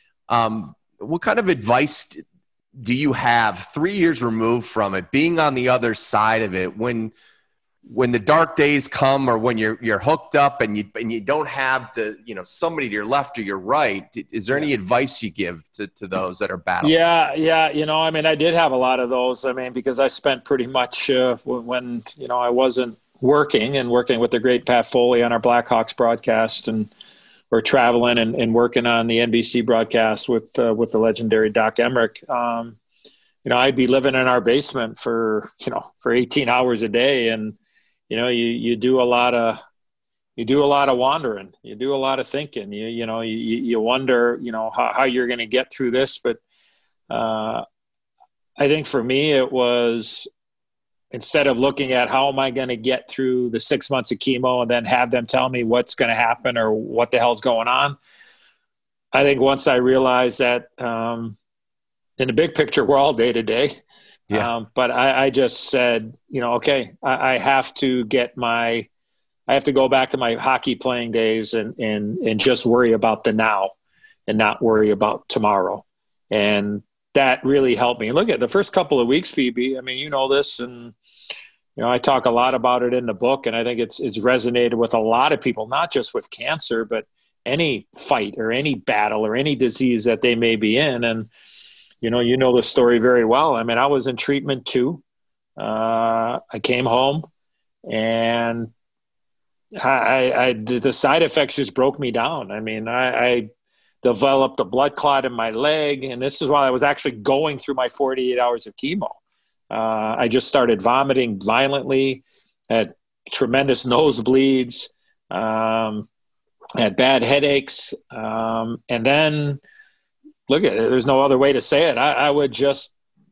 um, what kind of advice do you have three years removed from it, being on the other side of it, when when the dark days come, or when you're you're hooked up and you and you don't have the, you know, somebody to your left or your right? Is there any advice you give to, to those that are battling? Yeah, yeah. You know, I mean, I did have a lot of those. I mean, because I spent pretty much uh, when, you know, I wasn't working and working with the great Pat Foley on our Blackhawks broadcast, and we're traveling and, and working on the N B C broadcast with uh, with the legendary Doc Emmerich. Um, you know, I'd be living in our basement for, you know, for eighteen hours a day. And, you know, you, you do a lot of, you do a lot of wandering, you do a lot of thinking, you, you know, you, you wonder, you know, how, how you're going to get through this. But uh, I think for me, it was, instead of looking at how am I going to get through the six months of chemo and then have them tell me what's going to happen or what the hell's going on, I think once I realized that um, in the big picture, we're all day to day. Yeah. Um, but I, I just said, you know, okay, I, I have to get my, I have to go back to my hockey playing days and, and, and just worry about the now and not worry about tomorrow. And that really helped me. Look at the first couple of weeks, P B. I mean, you know this, and, you know, I talk a lot about it in the book, and I think it's, it's resonated with a lot of people, not just with cancer, but any fight or any battle or any disease that they may be in. And, you know, you know the story very well. I mean, I was in treatment too. Uh, I came home, and I, I, I, the side effects just broke me down. I mean, I, I developed a blood clot in my leg, and this is while I was actually going through my forty-eight hours of chemo. Uh, I just started vomiting violently, had tremendous nosebleeds, um, had bad headaches, um, and then look at it. There's no other way to say it. I, I would just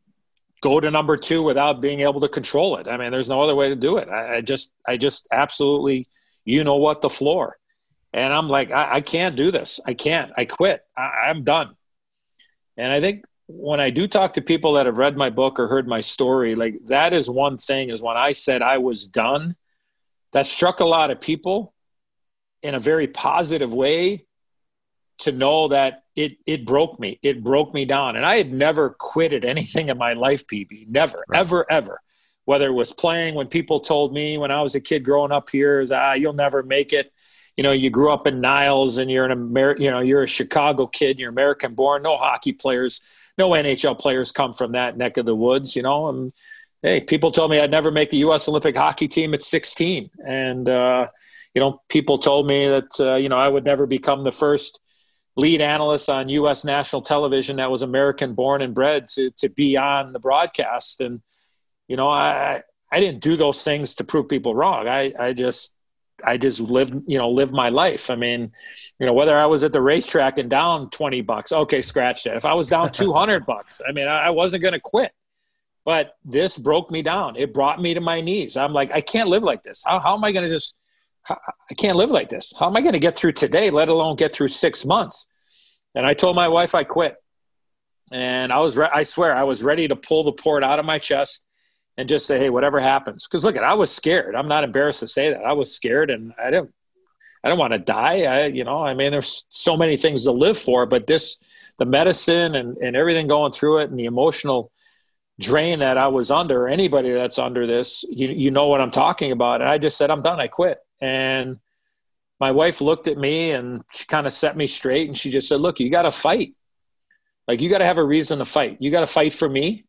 go to number two without being able to control it. I mean, there's no other way to do it. I, I just, I just absolutely, you know what, the floor. And I'm like, I, I can't do this. I can't. I quit. I, I'm done. And I think when I do talk to people that have read my book or heard my story, like that is one thing, is when I said I was done, that struck a lot of people in a very positive way, to know that it it broke me. It broke me down. And I had never quit at anything in my life, P B. Never, right. ever, ever. Whether it was playing, when people told me when I was a kid growing up here, is ah, you'll never make it. You know, you grew up in Niles and you're an Amer- you know, you're a Chicago kid, you're American born. No hockey players, no N H L players come from that neck of the woods, you know. And hey, people told me I'd never make the U S Olympic hockey team at sixteen. And, uh, you know, people told me that, uh, you know, I would never become the first lead analyst on U S national television that was American born and bred to, to be on the broadcast. And, you know, I, I didn't do those things to prove people wrong. I, I just, I just lived, you know, lived my life. I mean, you know, whether I was at the racetrack and down twenty bucks, okay, scratch that. If I was down two hundred bucks, I mean, I, I wasn't going to quit, but this broke me down. It brought me to my knees. I'm like, I can't live like this. How, how am I going to just, I can't live like this. How am I going to get through today, let alone get through six months? And I told my wife I quit. And I was, re- I swear, I was ready to pull the port out of my chest and just say, hey, whatever happens. Because look, I was scared. I'm not embarrassed to say that. I was scared, and I didn't, I don't want to die. I, you know, I mean, there's so many things to live for, but this, the medicine and, and everything going through it, and the emotional drain that I was under, anybody that's under this, you, you know what I'm talking about. And I just said, I'm done. I quit. And my wife looked at me and she kind of set me straight. And she just said, look, you got to fight. Like, you got to have a reason to fight. You got to fight for me.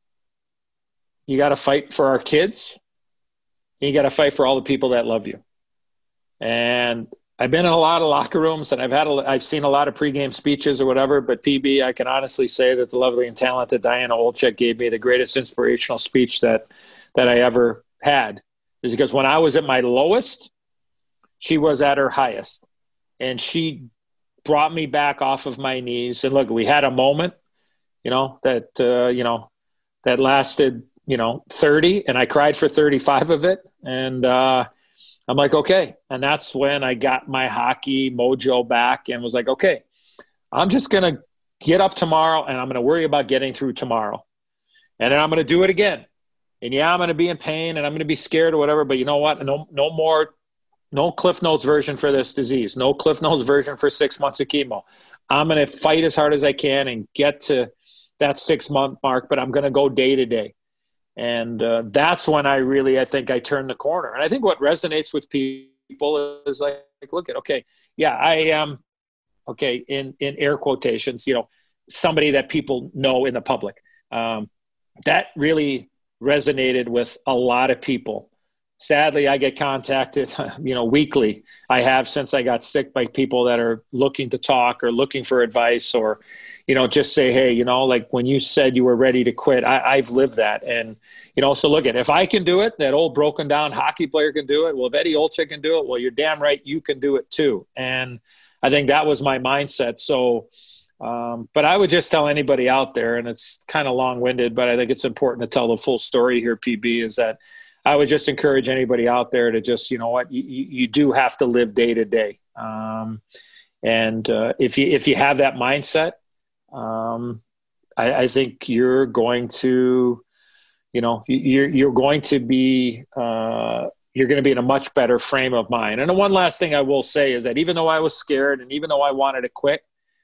You got to fight for our kids. And you got to fight for all the people that love you. And I've been in a lot of locker rooms, and I've had, a, I've seen a lot of pregame speeches or whatever, but P B, I can honestly say that the lovely and talented Diana Olczyk gave me the greatest inspirational speech that, that I ever had. Is because when I was at my lowest, she was at her highest, and she brought me back off of my knees. And look, we had a moment, you know, that, uh, you know, that lasted, you know, thirty, and I cried for thirty-five of it. And uh, I'm like, okay. And that's when I got my hockey mojo back and was like, okay, I'm just going to get up tomorrow, and I'm going to worry about getting through tomorrow. And then I'm going to do it again. And yeah, I'm going to be in pain and I'm going to be scared or whatever, but you know what? No, no more, no Cliff Notes version for this disease. No Cliff Notes version for six months of chemo. I'm going to fight as hard as I can and get to that six month mark, but I'm going to go day to day. And uh, that's when I really, I think I turned the corner. And I think what resonates with people is like, look at, okay, yeah, I am, okay, in, in air quotations, you know, somebody that people know in the public. Um, that really resonated with a lot of people. Sadly, I get contacted, you know, weekly. I have since I got sick, by people that are looking to talk or looking for advice, or, you know, just say, hey, you know, like when you said you were ready to quit, I, I've lived that. And, you know, so look at, if I can do it, that old broken down hockey player can do it. Well, if Eddie Olczyk can do it, well, you're damn right you can do it too. And I think that was my mindset. So, um, but I would just tell anybody out there, and it's kind of long winded, but I think it's important to tell the full story here, P B, is that I would just encourage anybody out there to just, you know what, you, you do have to live day to day. Um, and uh, if you, if you have that mindset, um, I, I think you're going to, you know, you're, you're going to be, uh, you're going to be in a much better frame of mind. And the one last thing I will say is that even though I was scared and even though I wanted to quit,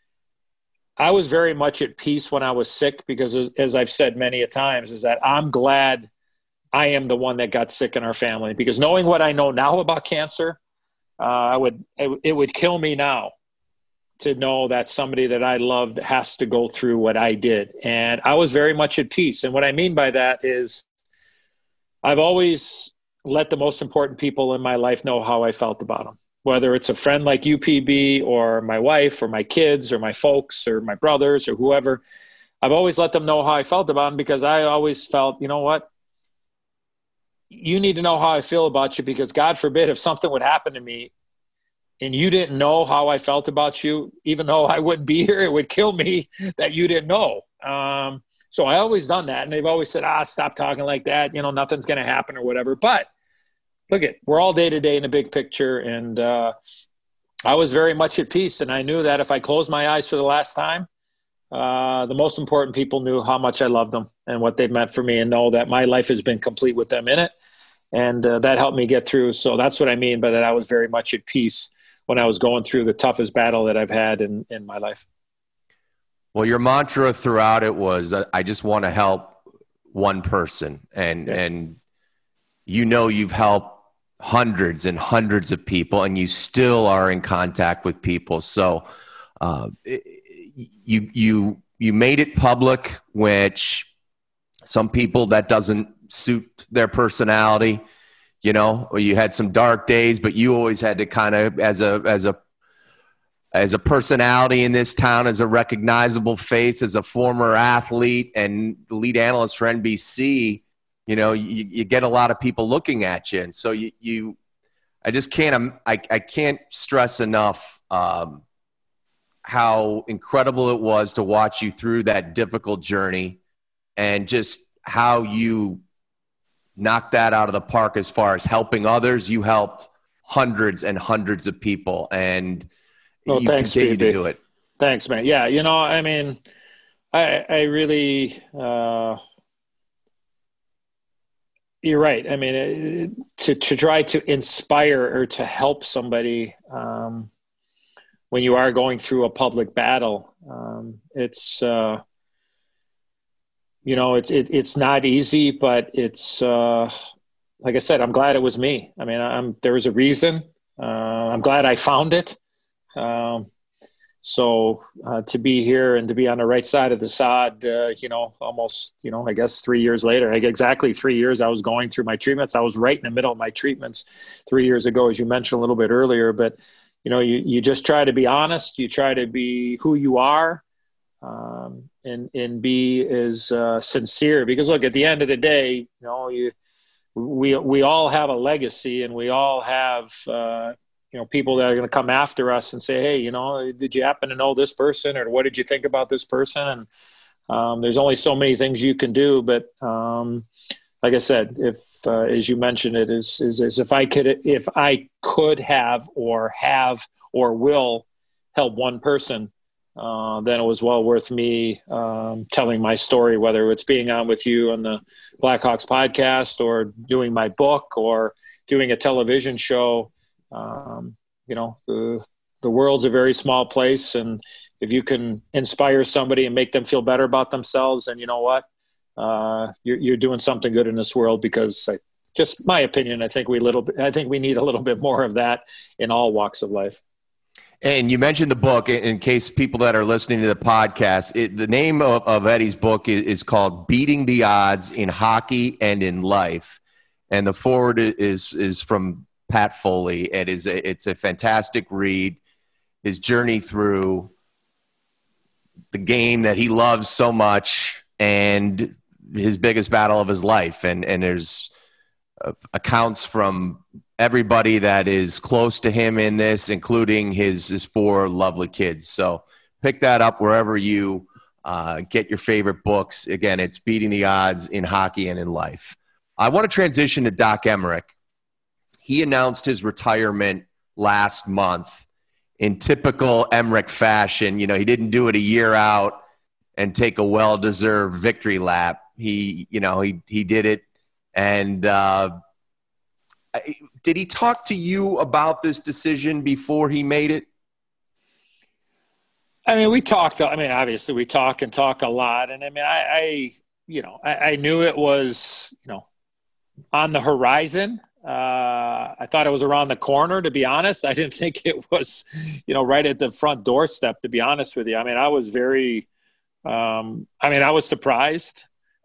I was very much at peace when I was sick, because as, as I've said many a times, is that I'm glad I am the one that got sick in our family, because knowing what I know now about cancer, uh, I would, it, it would kill me now to know that somebody that I loved has to go through what I did. And I was very much at peace. And what I mean by that is I've always let the most important people in my life know how I felt about them, whether it's a friend like you, P B, or my wife or my kids or my folks or my brothers or whoever. I've always let them know how I felt about them, because I always felt, you know what? You need to know how I feel about you, because God forbid if something would happen to me and you didn't know how I felt about you, even though I wouldn't be here, it would kill me that you didn't know. Um, so I always done that. And they've always said, ah, stop talking like that. You know, nothing's going to happen or whatever. But look at, we're all day to day in the big picture. And uh, I was very much at peace. And I knew that if I closed my eyes for the last time, uh, the most important people knew how much I loved them and what they meant for me, and know that my life has been complete with them in it. And uh, that helped me get through. So that's what I mean by that. I was very much at peace when I was going through the toughest battle that I've had in, in my life. Well, your mantra throughout it was, I just want to help one person. And, yeah. and you know, you've helped hundreds and hundreds of people, and you still are in contact with people. So uh, it, you, you, you made it public, which some people that doesn't suit their personality, you know, or you had some dark days, but you always had to kind of, as a, as a, as a personality in this town, as a recognizable face, as a former athlete and the lead analyst for N B C, you know, you, you get a lot of people looking at you. And so you, you I just can't, I, I can't stress enough um, how incredible it was to watch you through that difficult journey, and just how you knocked that out of the park as far as helping others. You helped hundreds and hundreds of people, and well, you thanks, continue P B. to do it. Thanks, man. Yeah, you know, I mean, I I really, uh, you're right. I mean, it, to to try to inspire or to help somebody um, when you are going through a public battle, um, it's uh, you know, it's it, it's not easy, but it's uh, like I said, I'm glad it was me. I mean, I'm there was a reason. Uh, I'm glad I found it. Um, So uh, to be here and to be on the right side of the sod, uh, you know, almost, you know, I guess three years later, like exactly three years I was going through my treatments. I was right in the middle of my treatments three years ago, as you mentioned a little bit earlier. But, you know, you, you just try to be honest. You try to be who you are um, and, and be as uh, sincere. Because, look, at the end of the day, you know, you, we, we all have a legacy, and we all have uh, – you know, people that are going to come after us and say, hey, you know, did you happen to know this person, or what did you think about this person? And um, there's only so many things you can do. But um, like I said, if, uh, as you mentioned it, is, is, is if I could, if I could have or have or will help one person, uh, then it was well worth me um, telling my story, whether it's being on with you on the Blackhawks podcast or doing my book or doing a television show. Um, you know, the, the world's a very small place, and if you can inspire somebody and make them feel better about themselves, and you know what, uh, you're, you're doing something good in this world. Because I, just my opinion, I think we little, I think we need a little bit more of that in all walks of life. And you mentioned the book. In case people that are listening to the podcast, it, the name of, of Eddie's book is, is called "Beating the Odds in Hockey and in Life," and the forward is is from Pat Foley. It is a, it's a fantastic read. His journey through the game that he loves so much, and his biggest battle of his life. And and there's uh, accounts from everybody that is close to him in this, including his his four lovely kids. So pick that up wherever you uh, get your favorite books. Again, it's Beating the Odds in Hockey and in Life. I want to transition to Doc Emrick. He announced his retirement last month in typical Emrick fashion. You know, he didn't do it a year out and take a well-deserved victory lap. He, you know, he he did it. And uh, did he talk to you about this decision before he made it? I mean, we talked. I mean, obviously, we talk and talk a lot. And I mean, I, I you know, I, I knew it was, you know, on the horizon. Uh, I thought it was around the corner, to be honest. I didn't think it was, you know, right at the front doorstep, to be honest with you. I mean, I was very, um, I mean, I was surprised,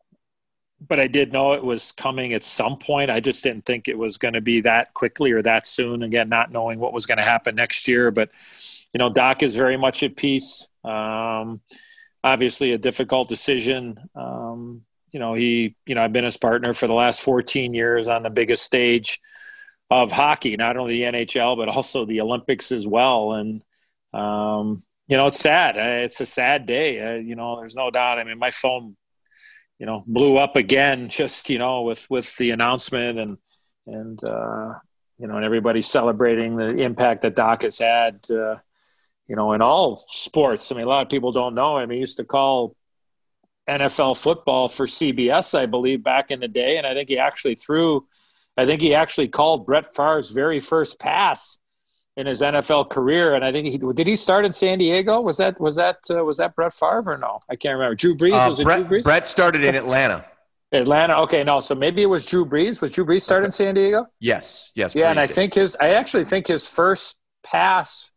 but I did know it was coming at some point. I just didn't think it was going to be that quickly or that soon. Again, not knowing what was going to happen next year, but, you know, Doc is very much at peace. Um, obviously a difficult decision. Um, You know, he, you know, I've been his partner for the last fourteen years on the biggest stage of hockey, not only the N H L, but also the Olympics as well. And, um, you know, it's sad. It's a sad day. Uh, you know, there's no doubt. I mean, my phone, you know, blew up again just, you know, with, with the announcement and, and, uh, you know, and everybody celebrating the impact that Doc has had, uh, you know, in all sports. I mean, a lot of people don't know him. He used to call N F L football for C B S, I believe, back in the day. And I think he actually threw, I think he actually called Brett Favre's very first pass in his N F L career. And I think he, did he start in San Diego? Was that, was that, uh, was that Brett Favre or no? I can't remember. Drew Brees? Uh, was it Brett, Drew Brees? Brett started in Atlanta. Atlanta. Okay. No. So maybe it was Drew Brees. Was Drew Brees started okay. in San Diego? Yes. Yes. Yeah. Brees and I did. think his, I actually think his first pass,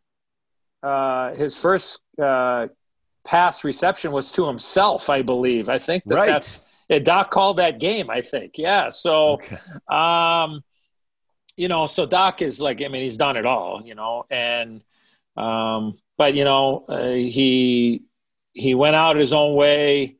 uh, his first, uh, pass reception was to himself, I believe. I think that right. that's – Doc called that game, I think. Yeah. So, okay. um, you know, so Doc is like – I mean, he's done it all, you know. And um, – but, you know, uh, he he went out his own way,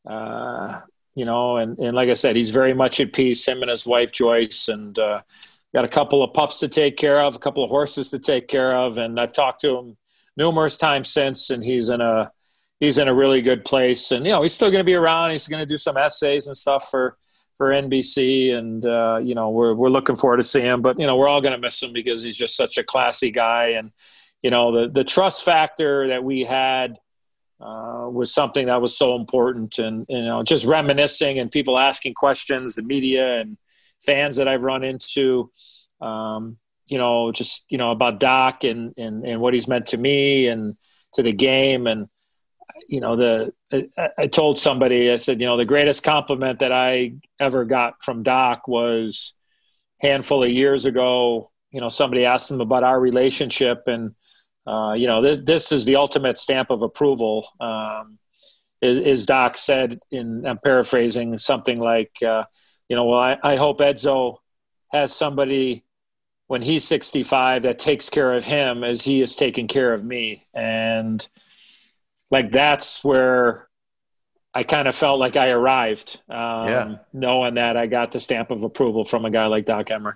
uh, you know, and, and like I said, he's very much at peace, him and his wife, Joyce, and uh, got a couple of pups to take care of, a couple of horses to take care of. And I've talked to him numerous times since, and he's in a – He's in a really good place, and you know he's still going to be around. He's going to do some essays and stuff for, for N B C, and uh, you know we're we're looking forward to seeing him. But you know we're all going to miss him because he's just such a classy guy, and you know, the, the trust factor that we had uh, was something that was so important. And, you know, just reminiscing and people asking questions, the media and fans that I've run into, um, you know, just, you know, about Doc and, and, and what he's meant to me and to the game. And, you know, the, I, I told somebody, I said, you know, the greatest compliment that I ever got from Doc was a handful of years ago. You know, somebody asked him about our relationship, and, uh, you know, th- this is the ultimate stamp of approval. Um, is, is Doc said in, I'm paraphrasing, something like, uh, you know, well, I, I hope Edzo has somebody when he's sixty-five that takes care of him as he is taking care of me. And like, that's where I kind of felt like I arrived, um, yeah. knowing that I got the stamp of approval from a guy like Doc Emmer.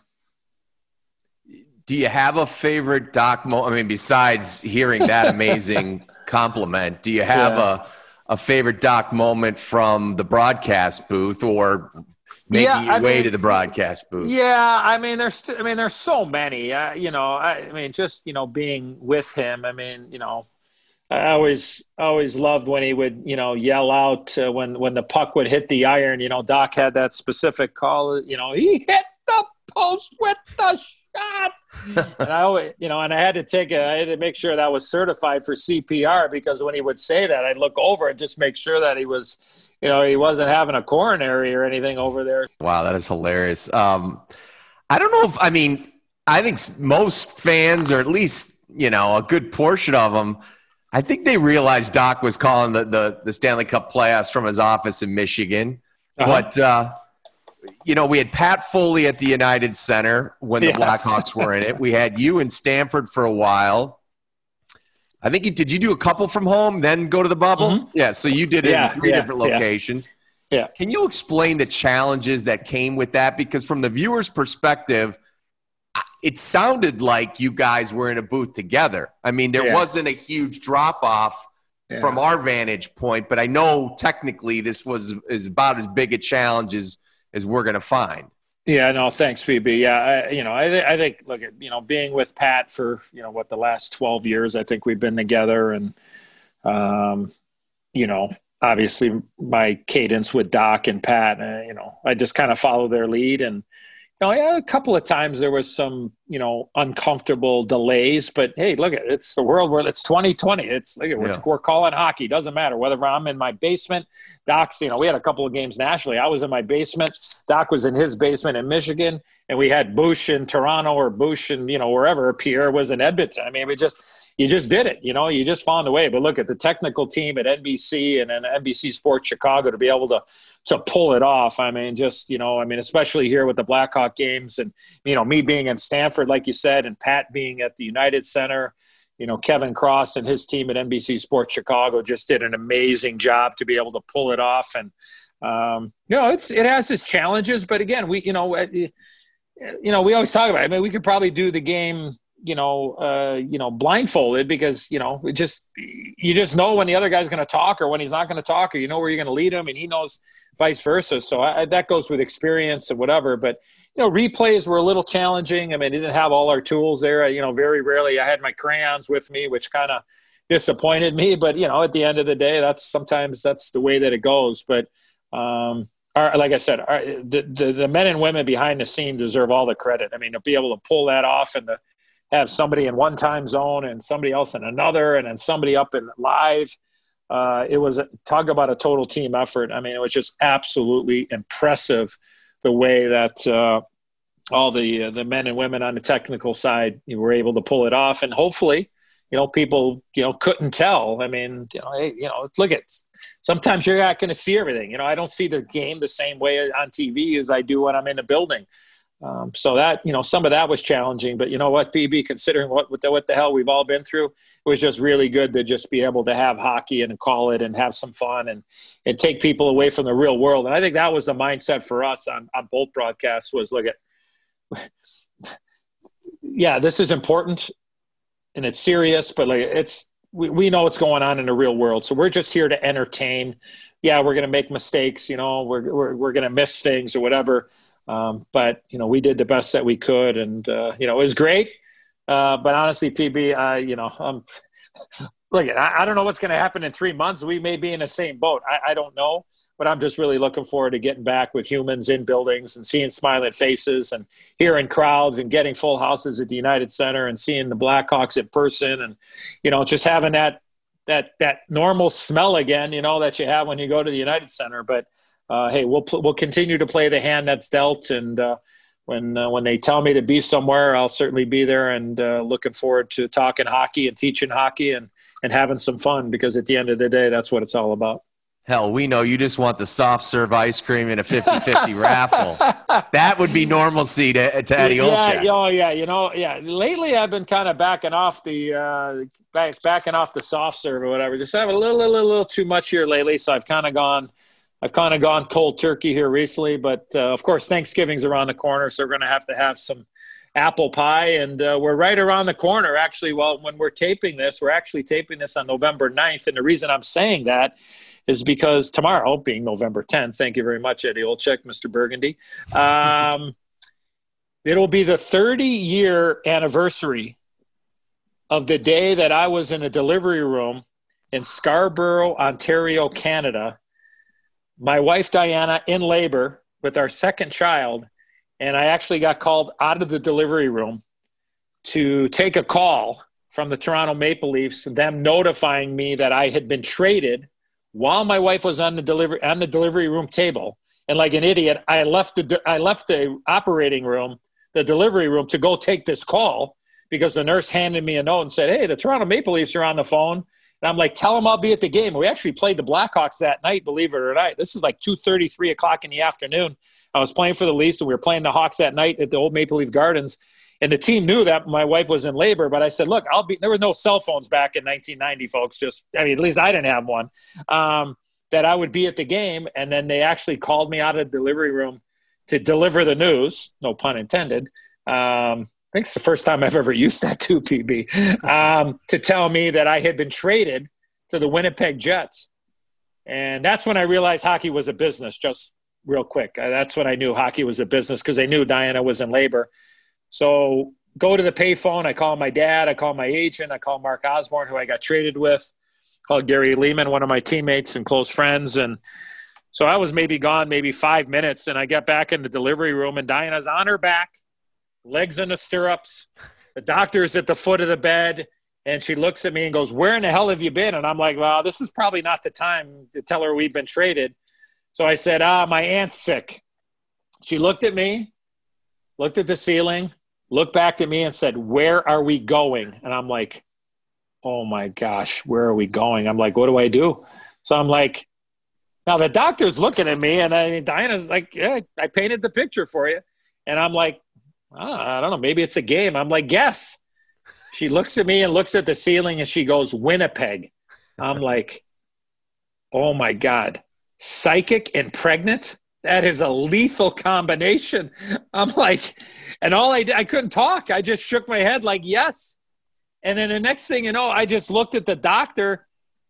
Do you have a favorite Doc moment? I mean, besides hearing that amazing compliment, do you have yeah. a, a favorite Doc moment from the broadcast booth or making yeah, your I way mean, to the broadcast booth? Yeah. I mean, there's, I mean, there's so many, uh, you know, I, I mean, just, you know, being with him, I mean, you know, I always, always loved when he would, you know, yell out uh, when, when the puck would hit the iron. You know, Doc had that specific call, you know, he hit the post with the shot. And I always, you know, and I had to take a, I had to make sure that was certified for C P R, because when he would say that, I'd look over and just make sure that he was, you know, he wasn't having a coronary or anything over there. Wow, that is hilarious. Um, I don't know if, I mean, I think most fans, or at least, you know, a good portion of them, I think they realized Doc was calling the, the, the Stanley Cup playoffs from his office in Michigan. Uh-huh. But, uh, you know, we had Pat Foley at the United Center when the yeah. Blackhawks were in it. We had you in Stanford for a while. I think you did you do a couple from home, then go to the bubble? Mm-hmm. Yeah, so you did it yeah, in three yeah, different locations. Yeah. yeah. Can you explain the challenges that came with that? Because from the viewer's perspective, it sounded like you guys were in a booth together. I mean, there yeah. wasn't a huge drop-off yeah. from our vantage point, but I know technically this was is about as big a challenge as, as we're going to find. Yeah, no, thanks, B B. Yeah, I, you know, I, th- I think, look, at you know, being with Pat for, you know, what, the last twelve years, I think we've been together. And, um, you know, obviously my cadence with Doc and Pat, uh, you know, I just kind of follow their lead. And, you know, yeah, a couple of times there was some, you know, uncomfortable delays, but hey, look at it's the world where it's twenty twenty. It's look at we're, yeah. we're calling hockey. Doesn't matter whether I'm in my basement. Doc's, you know, we had a couple of games nationally. I was in my basement. Doc was in his basement in Michigan, and we had Bush in Toronto or Bush in, you know, wherever. Pierre was in Edmonton. I mean, we just you just did it. You know, you just found a way. But look at the technical team at N B C and then N B C Sports Chicago to be able to to pull it off. I mean, just, you know, I mean, especially here with the Blackhawk games and, you know, me being in Stanford, like you said, and Pat being at the United Center, you know, Kevin Cross and his team at N B C Sports Chicago just did an amazing job to be able to pull it off. And, um, you know, it's, it has its challenges, but again, we, you know, you know, we always talk about it. I mean, we could probably do the game, you know, uh, you know, blindfolded because, you know, it just, you just know when the other guy's going to talk or when he's not going to talk, or you know where you're going to lead him and he knows vice versa. So I, that goes with experience and whatever, but, you know, replays were a little challenging. I mean, I didn't have all our tools there. You know, very rarely I had my crayons with me, which kind of disappointed me, but, you know, at the end of the day, that's sometimes that's the way that it goes. But, um, our, like I said, our, the, the, the men and women behind the scene deserve all the credit. I mean, to be able to pull that off and to have somebody in one time zone and somebody else in another, and then somebody up in live. Uh, it was a, talk about a total team effort. I mean, it was just absolutely impressive the way that uh, all the uh, the men and women on the technical side, you were able to pull it off. And hopefully, you know, people, you know, couldn't tell. I mean, you know, hey, you know, look at, sometimes you're not going to see everything. You know, I don't see the game the same way on T V as I do when I'm in the building. Um, so that, you know, some of that was challenging, but you know what, B B, considering what, what the, what the hell we've all been through, it was just really good to just be able to have hockey and call it and have some fun and, and take people away from the real world. And I think that was the mindset for us on, on both broadcasts was, look at, yeah, this is important and it's serious, but like it's, we, we know what's going on in the real world. So we're just here to entertain. Yeah, we're going to make mistakes, you know, we're, we're, we're going to miss things or whatever. Um, but, you know, we did the best that we could and, uh, you know, it was great. Uh, but honestly, P B, uh, you know, um, look, I, I don't know what's going to happen in three months. We may be in the same boat. I, I don't know, but I'm just really looking forward to getting back with humans in buildings and seeing smiling faces and hearing crowds and getting full houses at the United Center and seeing the Blackhawks in person and, you know, just having that that that normal smell again, you know, that you have when you go to the United Center. But uh, hey, we'll we'll continue to play the hand that's dealt, and uh, when uh, when they tell me to be somewhere, I'll certainly be there, and uh, looking forward to talking hockey and teaching hockey and and having some fun, because at the end of the day, that's what it's all about. Hell, we know you just want the soft serve ice cream in a fifty-fifty raffle. That would be normalcy to, to Eddie Olczyk. Yeah, oh, yeah, you know, yeah. Lately, I've been kind of backing off the uh, back, backing off the soft serve or whatever. Just having a little, little, little too much here lately, so I've kind of gone, I've kind of gone cold turkey here recently. But uh, of course, Thanksgiving's around the corner, so we're going to have to have some apple pie, and uh, we're right around the corner. Actually, well, when we're taping this, we're actually taping this on November ninth, and the reason I'm saying that is because tomorrow, being November tenth, thank you very much, Eddie Olczyk, Mister Burgundy, um, it'll be the thirty-year anniversary of the day that I was in a delivery room in Scarborough, Ontario, Canada, my wife Diana in labor with our second child. And I actually got called out of the delivery room to take a call from the Toronto Maple Leafs, them notifying me that I had been traded while my wife was on the delivery on the delivery room table. And like an idiot, I left the I left the operating room, the delivery room, to go take this call, because the nurse handed me a note and said, "Hey, the Toronto Maple Leafs are on the phone." And I'm like, "Tell them I'll be at the game." We actually played the Blackhawks that night, believe it or not. This is like two thirty, three o'clock in the afternoon. I was playing for the Leafs, and we were playing the Hawks that night at the old Maple Leaf Gardens. And the team knew that my wife was in labor, but I said, "Look, I'll be." There were no cell phones back in nineteen ninety, folks. Just, I mean, at least I didn't have one. Um, that I would be at the game, and then they actually called me out of the delivery room to deliver the news. No pun intended. Um, I think it's the first time I've ever used that too, P B, um, to tell me that I had been traded to the Winnipeg Jets. And that's when I realized hockey was a business, just real quick. Uh, that's when I knew hockey was a business, because I knew Diana was in labor. So go to the payphone. I call my dad. I call my agent. I call Mark Osborne, who I got traded with. Called Gary Lehman, one of my teammates and close friends. And so I was maybe gone maybe five minutes, and I get back in the delivery room, and Diana's on her back, legs in the stirrups. The doctor's at the foot of the bed, and she looks at me and goes, "Where in the hell have you been?" And I'm like, "Well, this is probably not the time to tell her we've been traded." So I said, "Ah, my aunt's sick." She looked at me, looked at the ceiling, looked back at me and said, "Where are we going?" And I'm like, "Oh my gosh, where are we going?" I'm like, "What do I do?" So I'm like, now the doctor's looking at me, and I, Diana's like, "Yeah, I painted the picture for you." And I'm like, oh, I don't know, maybe it's a game. I'm like, "Guess." She looks at me and looks at the ceiling, and she goes, "Winnipeg." I'm like, oh my God, psychic and pregnant? That is a lethal combination. I'm like, and all I did, I couldn't talk. I just shook my head like, yes. And then the next thing you know, I just looked at the doctor,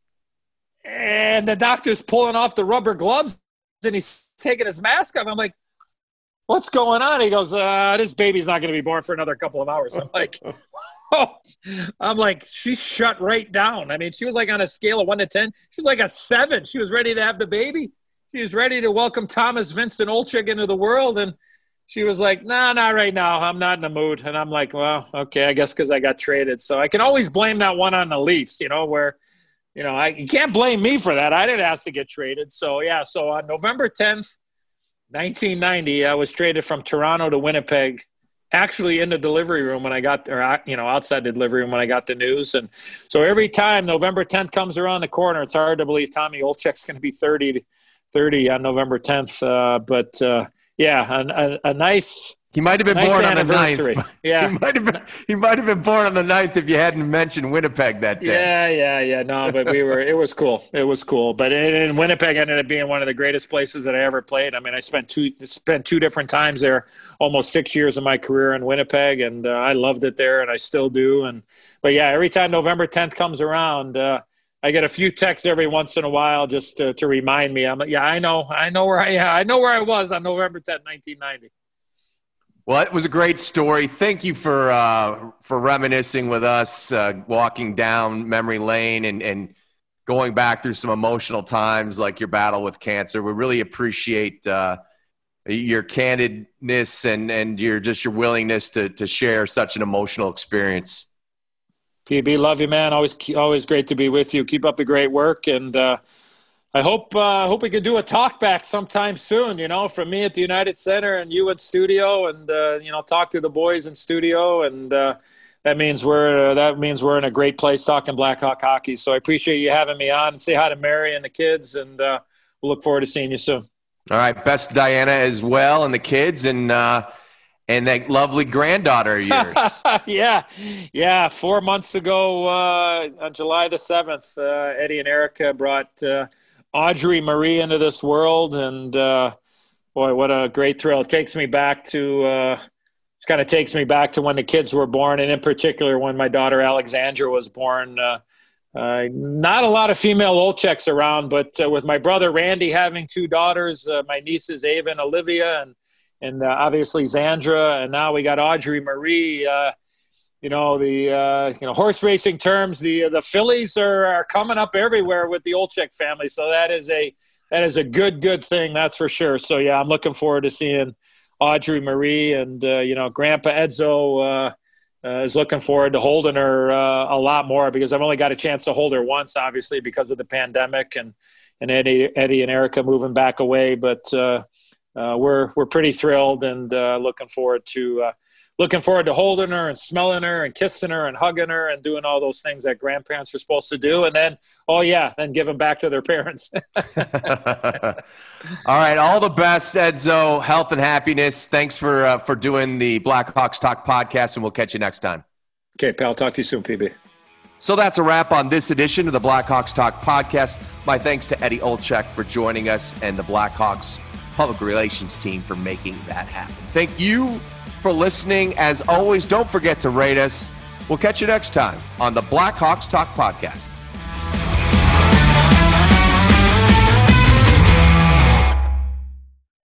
and the doctor's pulling off the rubber gloves, and he's taking his mask off. I'm like, "What's going on?" He goes, uh, "This baby's not going to be born for another couple of hours." I'm like, oh, I'm like, she shut right down. I mean, she was like on a scale of one to ten. She was like a seven. She was ready to have the baby. She was ready to welcome Thomas Vincent Olczyk into the world. And she was like, "Nah, not right now. I'm not in the mood." And I'm like, well, okay, I guess because I got traded. So I can always blame that one on the Leafs, you know, where, you know, I, you can't blame me for that. I didn't ask to get traded. So, yeah, so on November tenth, nineteen ninety, I was traded from Toronto to Winnipeg, actually in the delivery room when I got, or, you know, outside the delivery room when I got the news. And so every time November tenth comes around the corner, it's hard to believe Tommy Olczyk's going to be thirty, thirty on November tenth. Uh, but, uh, yeah, a, a, a nice – He might have been nice born on the ninth. Yeah. He might have been, he might have been born on the ninth if you hadn't mentioned Winnipeg that day. Yeah, yeah, yeah. No, but we were – it was cool. It was cool. But in, in Winnipeg ended up being one of the greatest places that I ever played. I mean, I spent two spent two different times there, almost six years of my career in Winnipeg, and uh, I loved it there, and I still do. And But, yeah, every time November tenth comes around, uh, I get a few texts every once in a while just to, to remind me. I'm like, yeah, I know. I know where I I know where I was on November tenth, nineteen ninety. Well, it was a great story. Thank you for uh, for reminiscing with us, uh, walking down memory lane and, and going back through some emotional times like your battle with cancer. We really appreciate uh, your candidness and, and your just your willingness to to share such an emotional experience. P B, love you, man. Always always great to be with you. Keep up the great work, and uh, I hope uh, hope we could do a talk back sometime soon, you know, from me at the United Center and you in studio, and, uh, you know, talk to the boys in studio. And uh, that means we're uh, that means we're in a great place talking Blackhawk hockey. So I appreciate you having me on. Say hi to Mary and the kids, and uh, we'll look forward to seeing you soon. All right. Best to Diana as well, and the kids, and uh, and that lovely granddaughter of yours. yeah. Yeah. Four months ago, uh, on July the seventh, uh, Eddie and Erica brought uh, – Audrey Marie into this world, and uh, boy, what a great thrill! It takes me back to, uh, it kind of takes me back to when the kids were born, and in particular when my daughter Alexandra was born. Uh, uh, not a lot of female Olczeks around, but uh, with my brother Randy having two daughters, uh, my nieces Ava and Olivia, and and uh, obviously Zandra, and now we got Audrey Marie. Uh, You know, the uh, you know horse racing terms, the the fillies are, are coming up everywhere with the Olczek family. So that is a that is a good good thing, that's for sure. So yeah, I'm looking forward to seeing Audrey Marie, and uh, you know, Grandpa Edzo uh, uh, is looking forward to holding her uh, a lot more, because I've only got a chance to hold her once, obviously because of the pandemic and and Eddie Eddie and Erica moving back away. But uh, uh, we're we're pretty thrilled, and uh, looking forward to. Uh, Looking forward to holding her and smelling her and kissing her and hugging her and doing all those things that grandparents are supposed to do. And then, oh, yeah, then give them back to their parents. All right. All the best, Edzo. Health and happiness. Thanks for uh, for doing the Blackhawks Talk podcast, and we'll catch you next time. Okay, pal. Talk to you soon, P B. So that's a wrap on this edition of the Blackhawks Talk podcast. My thanks to Eddie Olczek for joining us and the Blackhawks public relations team for making that happen. Thank you for listening. As always, don't forget to rate us. We'll catch you next time on the Blackhawks Talk podcast.